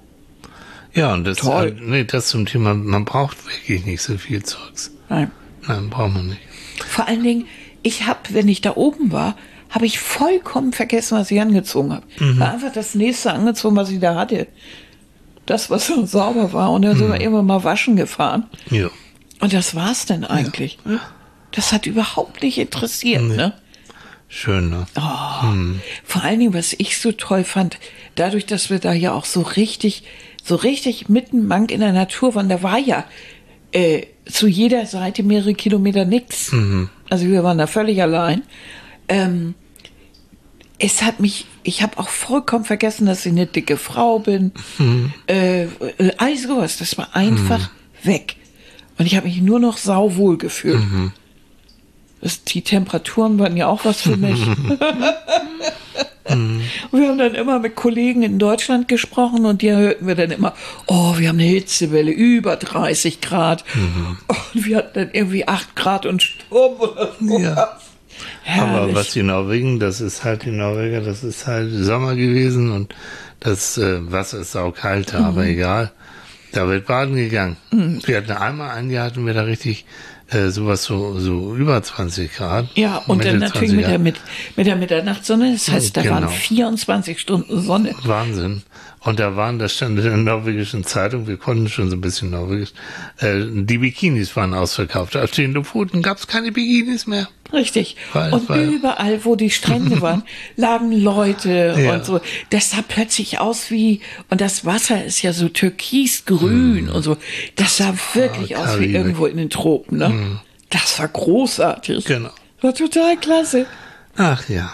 Ja, und das, Toll. äh, nee, das zum Thema, man braucht wirklich nicht so viel Zeugs. Nein. Nein, braucht man nicht. Vor allen Dingen, ich habe, wenn ich da oben war, habe ich vollkommen vergessen, was ich angezogen habe. Mhm. War einfach das nächste angezogen, was ich da hatte. Das, was so sauber war. Und dann sind wir irgendwann mal waschen gefahren. Ja. Und das war's dann eigentlich. Das hat überhaupt nicht interessiert. Nee. Ne? Schön, ne? Oh. Vor allen Dingen, was ich so toll fand, dadurch, dass wir da ja auch so richtig, so richtig mitten Mank in der Natur waren, da war ja äh, zu jeder Seite mehrere Kilometer nix. Also wir waren da völlig allein. Ähm, es hat mich, ich habe auch vollkommen vergessen, dass ich eine dicke Frau bin. Äh, all sowas, das war einfach weg. Und ich habe mich nur noch sauwohl gefühlt. Das, die Temperaturen waren ja auch was für mich. Mhm. Und wir haben dann immer mit Kollegen in Deutschland gesprochen und die hörten wir dann immer, oh, wir haben eine Hitzewelle, über dreißig Grad. Mhm. Und wir hatten dann irgendwie acht Grad und Sturm oder so. Ja. Aber was die Norwegen, das ist halt die Norweger, das ist halt Sommer gewesen und das äh, Wasser ist saukalt, mhm. aber egal. Da wird baden gegangen. Mhm. Wir hatten einmal, ein Jahr hatten wir da richtig äh, sowas so, so über zwanzig Grad. Ja, und dann natürlich mit der, mit, mit der Mitternachtssonne. Das heißt, da genau. waren vierundzwanzig Stunden Sonne. Wahnsinn. Und da waren, das stand in der norwegischen Zeitung, wir konnten schon so ein bisschen Norwegisch, äh, die Bikinis waren ausverkauft. Auf den Lofoten gab es keine Bikinis mehr. Richtig. Weil, und weil überall, wo die Strände waren, lagen Leute ja. und so. Das sah plötzlich aus wie, und das Wasser ist ja so türkisgrün mm. und so. Das sah das wirklich aus Karibik. Wie irgendwo in den Tropen. Ne? Mm. Das war großartig. Genau. War total klasse. Ach ja.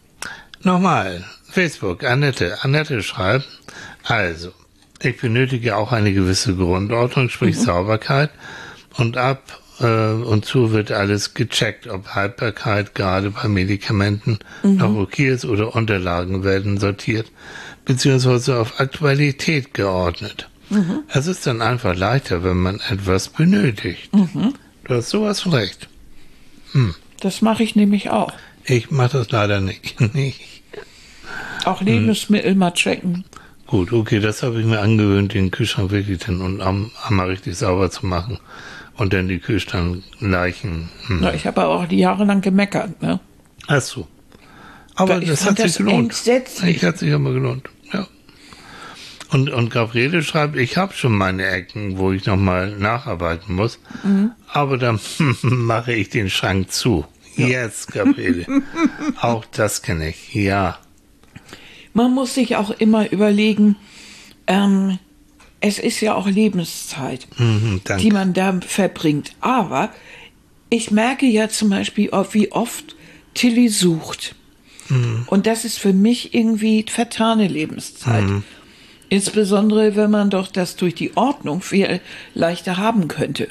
Nochmal. Facebook, Annette. Annette schreibt, also, ich benötige auch eine gewisse Grundordnung, sprich mhm. Sauberkeit, und ab äh, und zu wird alles gecheckt, ob Haltbarkeit gerade bei Medikamenten mhm. noch okay ist oder Unterlagen werden sortiert, beziehungsweise auf Aktualität geordnet. Mhm. Es ist dann einfach leichter, wenn man etwas benötigt. Mhm. Du hast sowas von recht. Hm. Das mache ich nämlich auch. Ich mache das leider nicht. nicht. Auch Lebensmittel hm. mal checken. Gut, okay, das habe ich mir angewöhnt, den Kühlschrank wirklich dann und am, einmal richtig sauber zu machen und dann die Kühlschrankleichen. Hm. Na, ich habe auch jahrelang gemeckert, ne? Ach so. Aber das hat sich gelohnt. Das hat sich aber gelohnt, ja. Und, und Gabriele schreibt, ich habe schon meine Ecken, wo ich nochmal nacharbeiten muss, mhm. aber dann mache ich den Schrank zu. Ja. Yes, Gabriele. Auch das kenne ich, ja. Man muss sich auch immer überlegen, ähm, es ist ja auch Lebenszeit, mhm, die man da verbringt. Aber ich merke ja zum Beispiel, wie oft Tilly sucht. Mhm. Und das ist für mich irgendwie vertane Lebenszeit. Mhm. Insbesondere, wenn man doch das durch die Ordnung viel leichter haben könnte.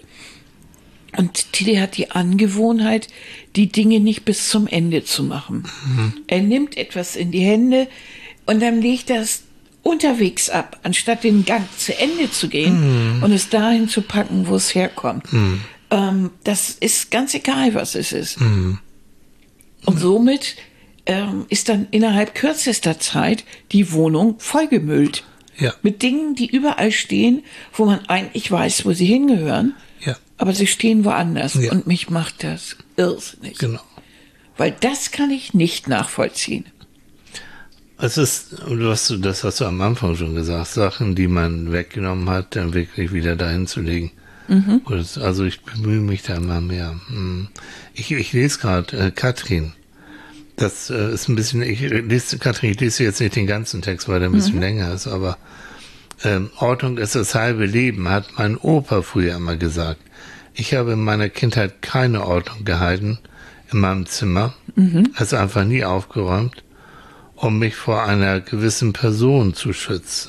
Und Tilly hat die Angewohnheit, die Dinge nicht bis zum Ende zu machen. Mhm. Er nimmt etwas in die Hände und dann legt er es unterwegs ab, anstatt den Gang zu Ende zu gehen mhm. und es dahin zu packen, wo es herkommt. Mhm. Ähm, das ist ganz egal, was es ist. Mhm. Und somit ähm, ist dann innerhalb kürzester Zeit die Wohnung vollgemüllt. Ja. Mit Dingen, die überall stehen, wo man eigentlich weiß, wo sie hingehören. Ja. Aber sie stehen woanders. Ja. Und mich macht das irrsinnig. Genau. Weil das kann ich nicht nachvollziehen. Es ist, das hast du am Anfang schon gesagt, Sachen, die man weggenommen hat, dann wirklich wieder dahin zu legen. Mhm. Also ich bemühe mich da immer mehr. Ich, ich lese gerade äh, Katrin. Das äh, ist ein bisschen, ich lese, Katrin, ich lese jetzt nicht den ganzen Text, weil der ein bisschen mhm. länger ist, aber ähm, Ordnung ist das halbe Leben, hat mein Opa früher immer gesagt. Ich habe in meiner Kindheit keine Ordnung gehalten in meinem Zimmer, mhm. also einfach nie aufgeräumt, um mich vor einer gewissen Person zu schützen.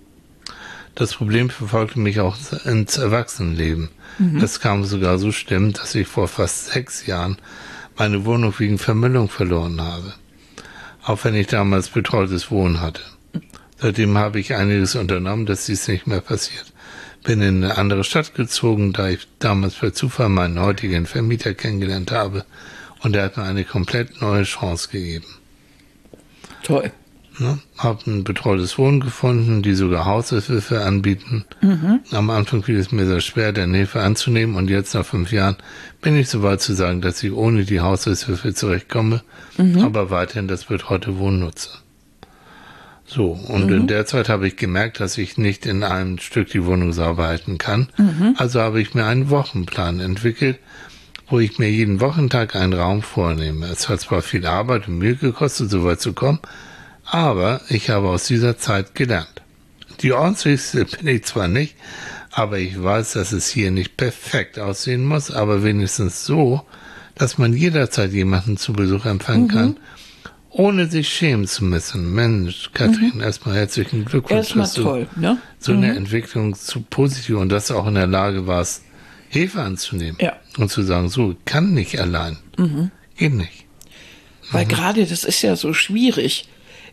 Das Problem verfolgte mich auch ins Erwachsenenleben. Mhm. Es kam sogar so schlimm, dass ich vor fast sechs Jahren meine Wohnung wegen Vermüllung verloren habe. Auch wenn ich damals betreutes Wohnen hatte. Seitdem habe ich einiges unternommen, dass dies nicht mehr passiert. Bin in eine andere Stadt gezogen, da ich damals per Zufall meinen heutigen Vermieter kennengelernt habe. Und er hat mir eine komplett neue Chance gegeben. Toll. Ne? Habe ein betreutes Wohnen gefunden, die sogar Haushaltshilfe anbieten. Mhm. Am Anfang fiel es mir sehr schwer, deren Hilfe anzunehmen, und jetzt nach fünf Jahren bin ich so weit zu sagen, dass ich ohne die Haushaltshilfe zurechtkomme, mhm. aber weiterhin das betreute Wohnen nutze. So, und mhm. in der Zeit habe ich gemerkt, dass ich nicht in einem Stück die Wohnung sauber halten kann. Mhm. Also habe ich mir einen Wochenplan entwickelt, wo ich mir jeden Wochentag einen Raum vornehme. Es hat zwar viel Arbeit und Mühe gekostet, so weit zu kommen, aber ich habe aus dieser Zeit gelernt. Die ordentlichste bin ich zwar nicht, aber ich weiß, dass es hier nicht perfekt aussehen muss, aber wenigstens so, dass man jederzeit jemanden zu Besuch empfangen mhm. kann, ohne sich schämen zu müssen. Mensch, Katrin, mhm. erstmal herzlichen Glückwunsch, dass du toll, ne? so mhm. eine Entwicklung zu positiv und dass du auch in der Lage warst, Hilfe anzunehmen ja. und zu sagen, so, kann nicht allein. Mhm. Geht nicht. Weil mhm. gerade das ist ja so schwierig.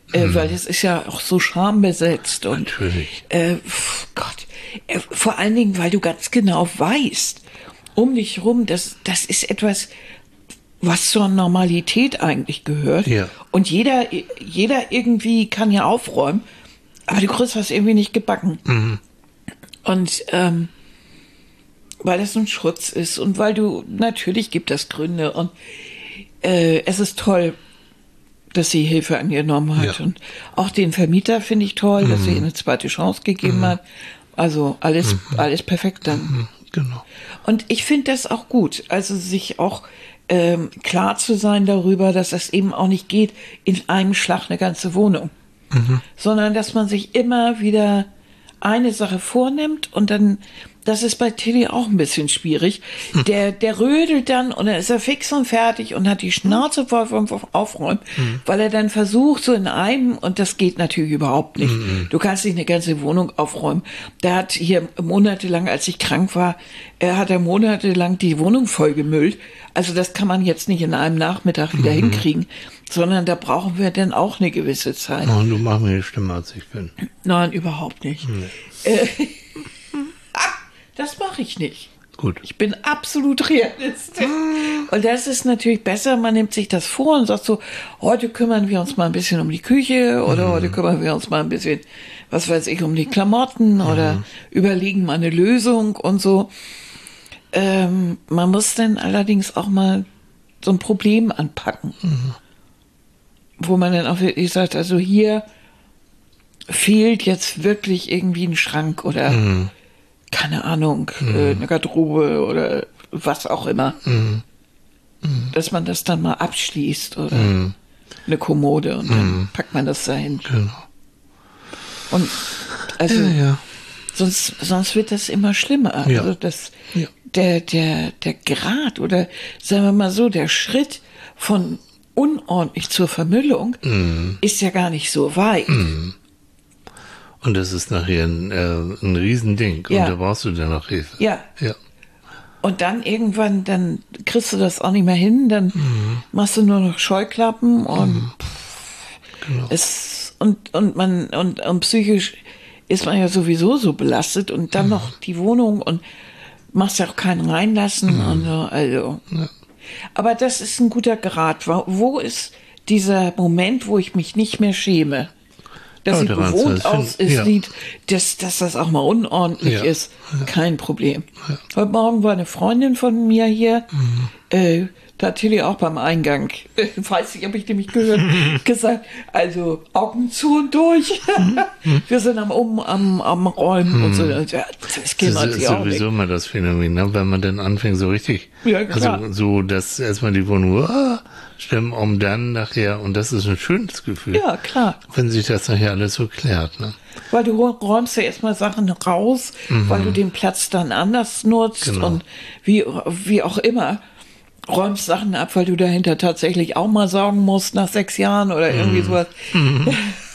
äh, weil es ist ja auch so schambesetzt und Natürlich. äh, Gott, äh, vor allen Dingen, weil du ganz genau weißt, um dich rum, das, das ist etwas, was zur Normalität eigentlich gehört. Ja. Und jeder, jeder irgendwie kann ja aufräumen, aber du kriegst das irgendwie nicht gebacken. Mhm. Und ähm, weil das ein Schutz ist und weil du, natürlich gibt es Gründe und äh, es ist toll, dass sie Hilfe angenommen hat. Ja. Und auch den Vermieter finde ich toll, mhm. dass sie ihr eine zweite Chance gegeben mhm. hat. Also alles, mhm. alles perfekt dann. Mhm. Genau. Und ich finde das auch gut, also sich auch ähm, klar zu sein darüber, dass das eben auch nicht geht, in einem Schlag eine ganze Wohnung, mhm. sondern dass man sich immer wieder eine Sache vornimmt und dann, das ist bei Tilly auch ein bisschen schwierig, der, der rödelt dann und dann ist er fix und fertig und hat die Schnauze voll vom Aufräumen, mhm. weil er dann versucht, so in einem, und das geht natürlich überhaupt nicht. Mhm. Du kannst nicht eine ganze Wohnung aufräumen. Der hat hier monatelang, als ich krank war, er hat er monatelang die Wohnung vollgemüllt. Also das kann man jetzt nicht in einem Nachmittag wieder mhm. hinkriegen, sondern da brauchen wir dann auch eine gewisse Zeit. Oh, du machst mir schlimmer, als ich bin. Nein, überhaupt nicht. Nee. Äh, Das mache ich nicht. Gut. Ich bin absolut realistisch. Und das ist natürlich besser, man nimmt sich das vor und sagt so, heute kümmern wir uns mal ein bisschen um die Küche oder mhm. heute kümmern wir uns mal ein bisschen, was weiß ich, um die Klamotten mhm. oder überlegen mal eine Lösung und so. Ähm, man muss dann allerdings auch mal so ein Problem anpacken, mhm. wo man dann auch wirklich sagt, also hier fehlt jetzt wirklich irgendwie ein Schrank oder mhm. keine Ahnung, mhm. äh, eine Garderobe oder was auch immer. Mhm. Mhm. Dass man das dann mal abschließt oder mhm. eine Kommode und dann mhm. packt man das dahin. Genau. Und also ja, ja. sonst sonst wird das immer schlimmer. Ja. Also das ja. der der der Grad oder sagen wir mal so der Schritt von unordentlich zur Vermüllung mhm. ist ja gar nicht so weit. Mhm. Und das ist nachher ein, äh, ein Riesending. Ja. Und da brauchst du dann noch Hilfe. Ja. ja. Und dann irgendwann, dann kriegst du das auch nicht mehr hin. Dann mhm. machst du nur noch Scheuklappen und mhm. genau. es und und man und, und psychisch ist man ja sowieso so belastet und dann mhm. noch die Wohnung und machst ja auch keinen reinlassen mhm. und so, also. Ja. Aber das ist ein guter Grad. Wo ist dieser Moment, wo ich mich nicht mehr schäme? Das sieht gewohnt aus, es sieht, dass, dass das auch mal unordentlich ja. ist. Kein Problem. Ja. Heute Morgen war eine Freundin von mir hier, mhm. äh, da hat Tilly auch beim Eingang, äh, weiß nicht, ob ich nämlich gehört, gesagt, also Augen zu und durch. Mhm. Wir sind am um, am, am Räumen mhm. und so. Das, das geht das ist auch sowieso nicht. mal das Phänomen, ne? Wenn man dann anfängt so richtig, ja, klar. also so, dass erstmal die Wohnung ah, stimmen, um dann nachher, und das ist ein schönes Gefühl. Ja, klar. Wenn sich das nachher alles so klärt, ne? Weil du räumst ja erstmal Sachen raus, mhm. weil du den Platz dann anders nutzt genau. und wie, wie auch immer. Räumst Sachen ab, weil du dahinter tatsächlich auch mal saugen musst nach sechs Jahren oder irgendwie mm. sowas. Mm.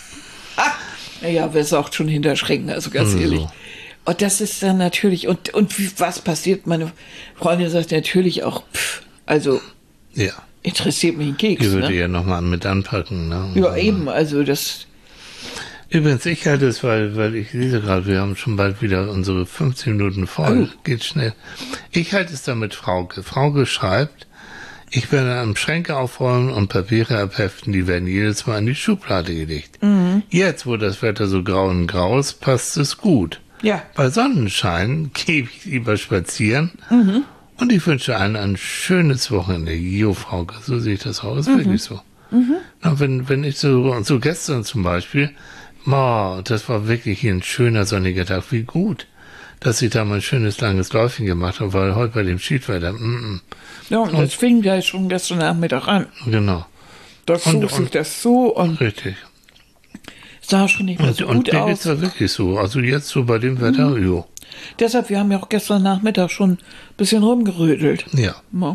Naja, wir saugt schon hinter Schränken, also ganz mm. ehrlich. Und das ist dann natürlich, und, und was passiert? Meine Freundin sagt natürlich auch, pff, also ja. interessiert mich ein Keks. Die würde ne? ja nochmal mit anpacken. Ne? Ja, eben, also das... Übrigens, ich halte es, weil, weil ich lese gerade, wir haben schon bald wieder unsere fünfzehn Minuten voll. Oh. Geht schnell. Ich halte es damit Frauke. Frauke schreibt, ich werde am Schränke aufräumen und Papiere abheften, die werden jedes Mal in die Schublade gelegt. Mhm. Jetzt, wo das Wetter so grau und grau ist, passt es gut. Ja. Bei Sonnenschein gehe ich lieber spazieren mhm. und ich wünsche allen ein schönes Wochenende. Jo, Frauke, so sehe ich das aus, ist mhm. wirklich so. Mhm. Na, wenn, wenn ich so, so gestern zum Beispiel, oh, das war wirklich hier ein schöner sonniger Tag. Wie gut, dass ich da mal ein schönes langes Läufchen gemacht habe, weil heute bei dem Schiedwetter. Mm, ja, und, und das fing ja schon gestern Nachmittag an. Genau. Da zog sich das so und richtig. Sah schon nicht mehr und, so und gut mir aus. geht's ja wirklich so. Also jetzt so bei dem Wetter, mhm. jo. Deshalb, wir haben ja auch gestern Nachmittag schon ein bisschen rumgerödelt. Ja. ja.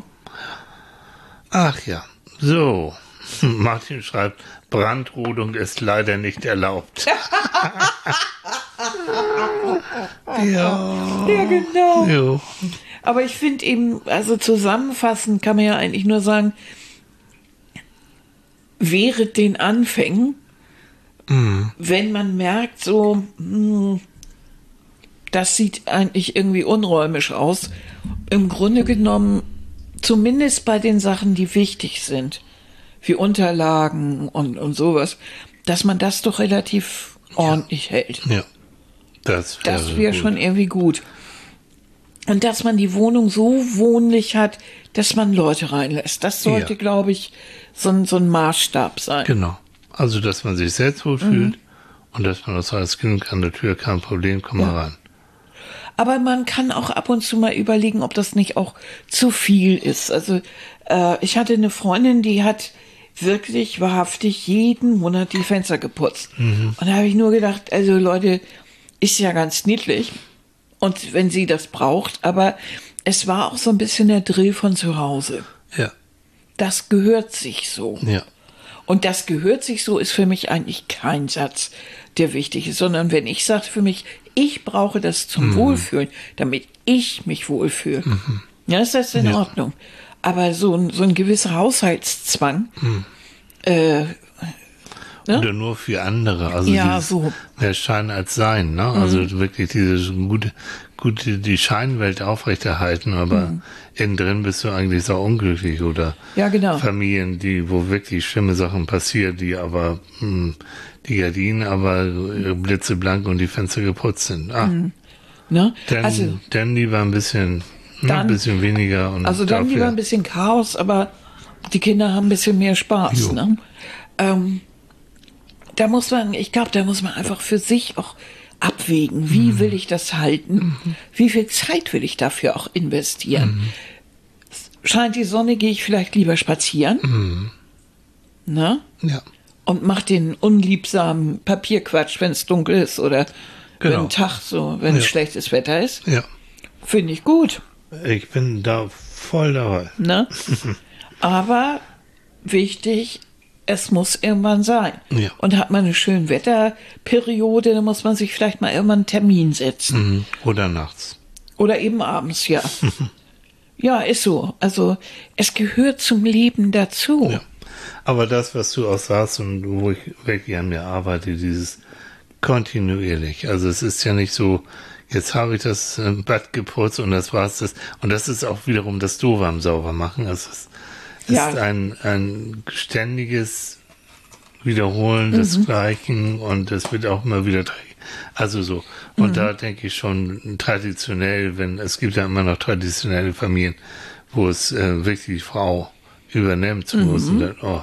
Ach ja. So. Martin schreibt, Brandrodung ist leider nicht erlaubt. ja. Ja, genau. Jo. Aber ich finde eben, also zusammenfassend kann man ja eigentlich nur sagen, während den Anfängen Mhm. Wenn man merkt, so, hm, das sieht eigentlich irgendwie unräumisch aus. Im Grunde genommen, zumindest bei den Sachen, die wichtig sind, wie Unterlagen und, und sowas, dass man das doch relativ ordentlich hält. Ja, das wäre Das wäre gut. schon irgendwie gut. Und dass man die Wohnung so wohnlich hat, dass man Leute reinlässt. Das sollte, Ja. glaube ich, so ein, so ein Maßstab sein. Genau. Also, dass man sich selbst wohlfühlt und dass man das alles genug an der Tür, kein Problem, komm mal rein. Aber man kann auch ab und zu mal überlegen, ob das nicht auch zu viel ist. Also äh, ich hatte eine Freundin, die hat wirklich wahrhaftig jeden Monat die Fenster geputzt. Und da habe ich nur gedacht, also Leute, ist ja ganz niedlich. Und wenn sie das braucht, aber es war auch so ein bisschen der Drill von zu Hause. Ja, Das gehört sich so. ja, Und das gehört sich so ist für mich eigentlich kein Satz, der wichtig ist, sondern wenn ich sage für mich, ich brauche das zum Mhm. Wohlfühlen, damit ich mich wohlfühle, ja, ist das in Ja. Ordnung. Aber so ein, so ein gewisser Haushaltszwang, äh, ne? oder nur für andere. Also Ja, dieses so. mehr Schein als Sein, ne? Also wirklich diese gute, gute, die Scheinwelt aufrechterhalten, aber innen drin bist du eigentlich so unglücklich oder Ja, genau. Familien, die, wo wirklich schlimme Sachen passieren, die aber, hm, die Gardinen aber äh, blitzeblank und die Fenster geputzt sind. Ah, Ne? dann, Also, dann lieber ein bisschen, ne, Dann- ein bisschen weniger und also dann dafür, lieber ein bisschen Chaos, aber die Kinder haben ein bisschen mehr Spaß. Jo. Ne? Ähm, da muss man, ich glaube, da muss man einfach für sich auch abwägen, wie will ich das halten, wie viel Zeit will ich dafür auch investieren. Scheint die Sonne, gehe ich vielleicht lieber spazieren, ne? ja, Und mach den unliebsamen Papierquatsch, wenn es dunkel ist oder Genau. wenn ein Tag so, wenn Ja. schlechtes Wetter ist. ja. Finde ich gut. Ich bin da voll dabei. Ne? Aber wichtig, es muss irgendwann sein. Ja. Und hat man eine schöne Wetterperiode, dann muss man sich vielleicht mal irgendwann einen Termin setzen. Mhm. Oder nachts. Oder eben abends, ja. Ja, ist so. Also es gehört zum Leben dazu. Ja. Aber das, was du auch sagst und wo ich wirklich an mir arbeite, dieses kontinuierlich. Also es ist ja nicht so, jetzt habe ich das äh, Bad geputzt und das war's das. Und das ist auch wiederum das Doofe am Saubermachen. Es ist, Ja. ist ein, ein ständiges Wiederholen des Gleichen und es wird auch immer wieder dreckig. Also so. Und da denke ich schon traditionell, wenn, es gibt ja immer noch traditionelle Familien, wo es äh, wirklich die Frau übernimmt, wo es dann, oh.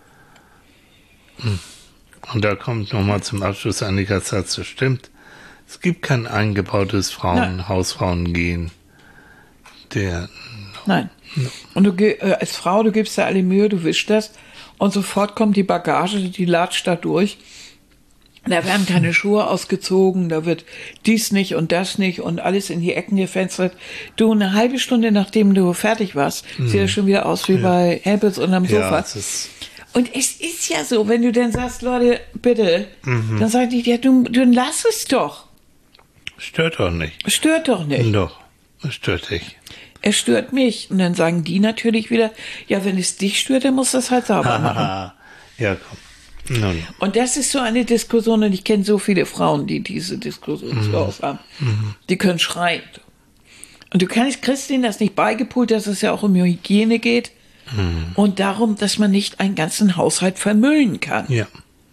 Hm. Und da kommt nochmal zum Abschluss Annikas Satz, das stimmt. Es gibt kein eingebautes Frauen, Nein. Hausfrauengehen. Der, Nein. Und du ge- äh, als Frau, du gibst dir alle Mühe, du wischst das und sofort kommt die Bagage, die latscht da durch. Da werden keine Schuhe ausgezogen, da wird dies nicht und das nicht und alles in die Ecken gefenstert. Du, eine halbe Stunde nachdem du fertig warst, sieht das schon wieder aus wie bei Helpels unterm ja, Sofa. es ist, Und es ist ja so, wenn du dann sagst, Leute, bitte, dann sagt die, ja, du, du lass es doch. stört doch nicht. Es stört doch nicht. Doch, es stört dich. Es stört mich. Und dann sagen die natürlich wieder, ja, wenn es dich stört, dann musst du es halt sauber machen. Haha. Ja, komm. Nun, Und das ist so eine Diskussion, und ich kenne so viele Frauen, die diese Diskussion zu Hause haben. Die können schreien. Und du kannst, kriegst denen das nicht beigepult, dass es ja auch um Hygiene geht. Und darum, dass man nicht einen ganzen Haushalt vermüllen kann. ja.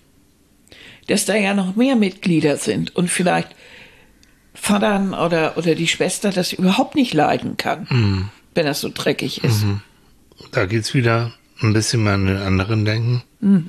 Dass da ja noch mehr Mitglieder sind und vielleicht Vater oder, oder die Schwester das überhaupt nicht leiden kann, wenn das so dreckig ist. Da geht's wieder ein bisschen mal an den anderen denken.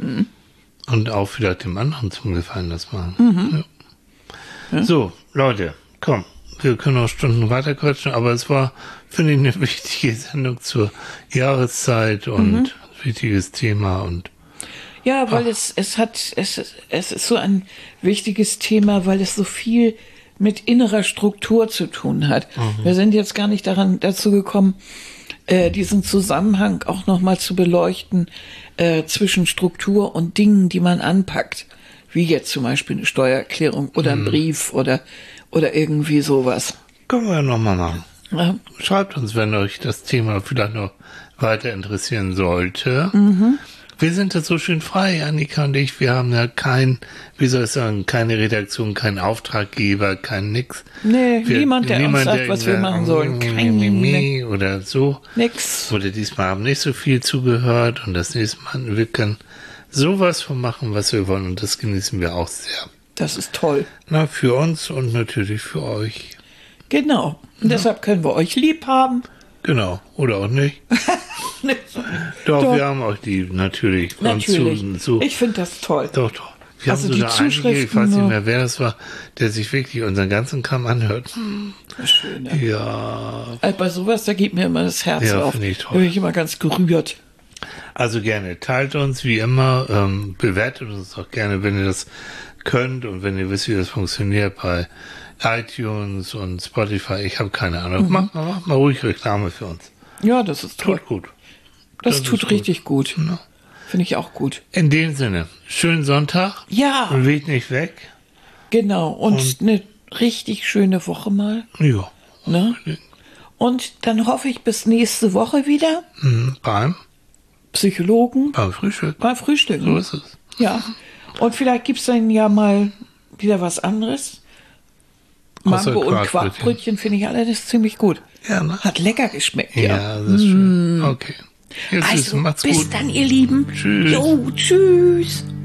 Und auch vielleicht dem anderen zum Gefallen das machen. Ja. So, Leute, komm. Wir können noch Stunden weiter quatschen, aber es war, finde ich, eine wichtige Sendung zur Jahreszeit und wichtiges Thema und Ja, weil es, es hat, es, es ist so ein wichtiges Thema, weil es so viel mit innerer Struktur zu tun hat. Wir sind jetzt gar nicht daran, dazu gekommen, äh, diesen Zusammenhang auch nochmal zu beleuchten, äh, zwischen Struktur und Dingen, die man anpackt. Wie jetzt zum Beispiel eine Steuererklärung oder ein Brief oder, oder irgendwie sowas. können wir ja nochmal machen. Ja. Schreibt uns, wenn euch das Thema vielleicht noch weiter interessieren sollte. Wir sind da so schön frei, Annika und ich. Wir haben ja kein, wie soll ich sagen, keine Redaktion, keinen Auftraggeber, kein nix. Nee, wir, niemand, der uns sagt, was wir machen sollen. Kein oder so. Nix. Oder diesmal haben nicht so viel zugehört und das nächste Mal, wir können sowas von machen, was wir wollen und das genießen wir auch sehr. Das ist toll. Na, für uns und natürlich für euch. Genau. Und ja. deshalb können wir euch lieb haben. Genau. Oder auch nicht. Doch, doch, wir haben auch die natürlich. Natürlich. Zu, so. Ich finde das toll. Doch, doch. Wir also haben die sogar Zuschriften, einige, ich weiß nicht mehr, wer das war, der sich wirklich unseren ganzen Kram anhört. Schön, ne? Ja. Also bei sowas, da geht mir immer das Herz ja, auf. Finde ich toll. Da bin ich immer ganz gerührt. Also gerne, teilt uns wie immer, ähm, bewertet uns auch gerne, wenn ihr das könnt und wenn ihr wisst, wie das funktioniert bei iTunes und Spotify. Ich habe keine Ahnung. Mhm. Macht, macht mal ruhig Reklame für uns. Ja, das ist toll. Tut gut. Das, das tut richtig gut. gut. Ja. Finde ich auch gut. In dem Sinne, schönen Sonntag. Ja. Weht nicht weg. Genau. Und, und eine richtig schöne Woche mal. Ja. Ne? Und dann hoffe ich bis nächste Woche wieder. Mhm. Beim Psychologen. Beim Frühstück. Beim Frühstück. So ist es. Ja. Und vielleicht gibt es dann ja mal wieder was anderes. Mango und Quarkbrötchen finde ich alles ziemlich gut. Ja, ne? Hat lecker geschmeckt, ja. Ja, das ist schön. Okay. Jetzt also, ist, macht's bis gut. dann, ihr Lieben. Tschüss. Jo, tschüss.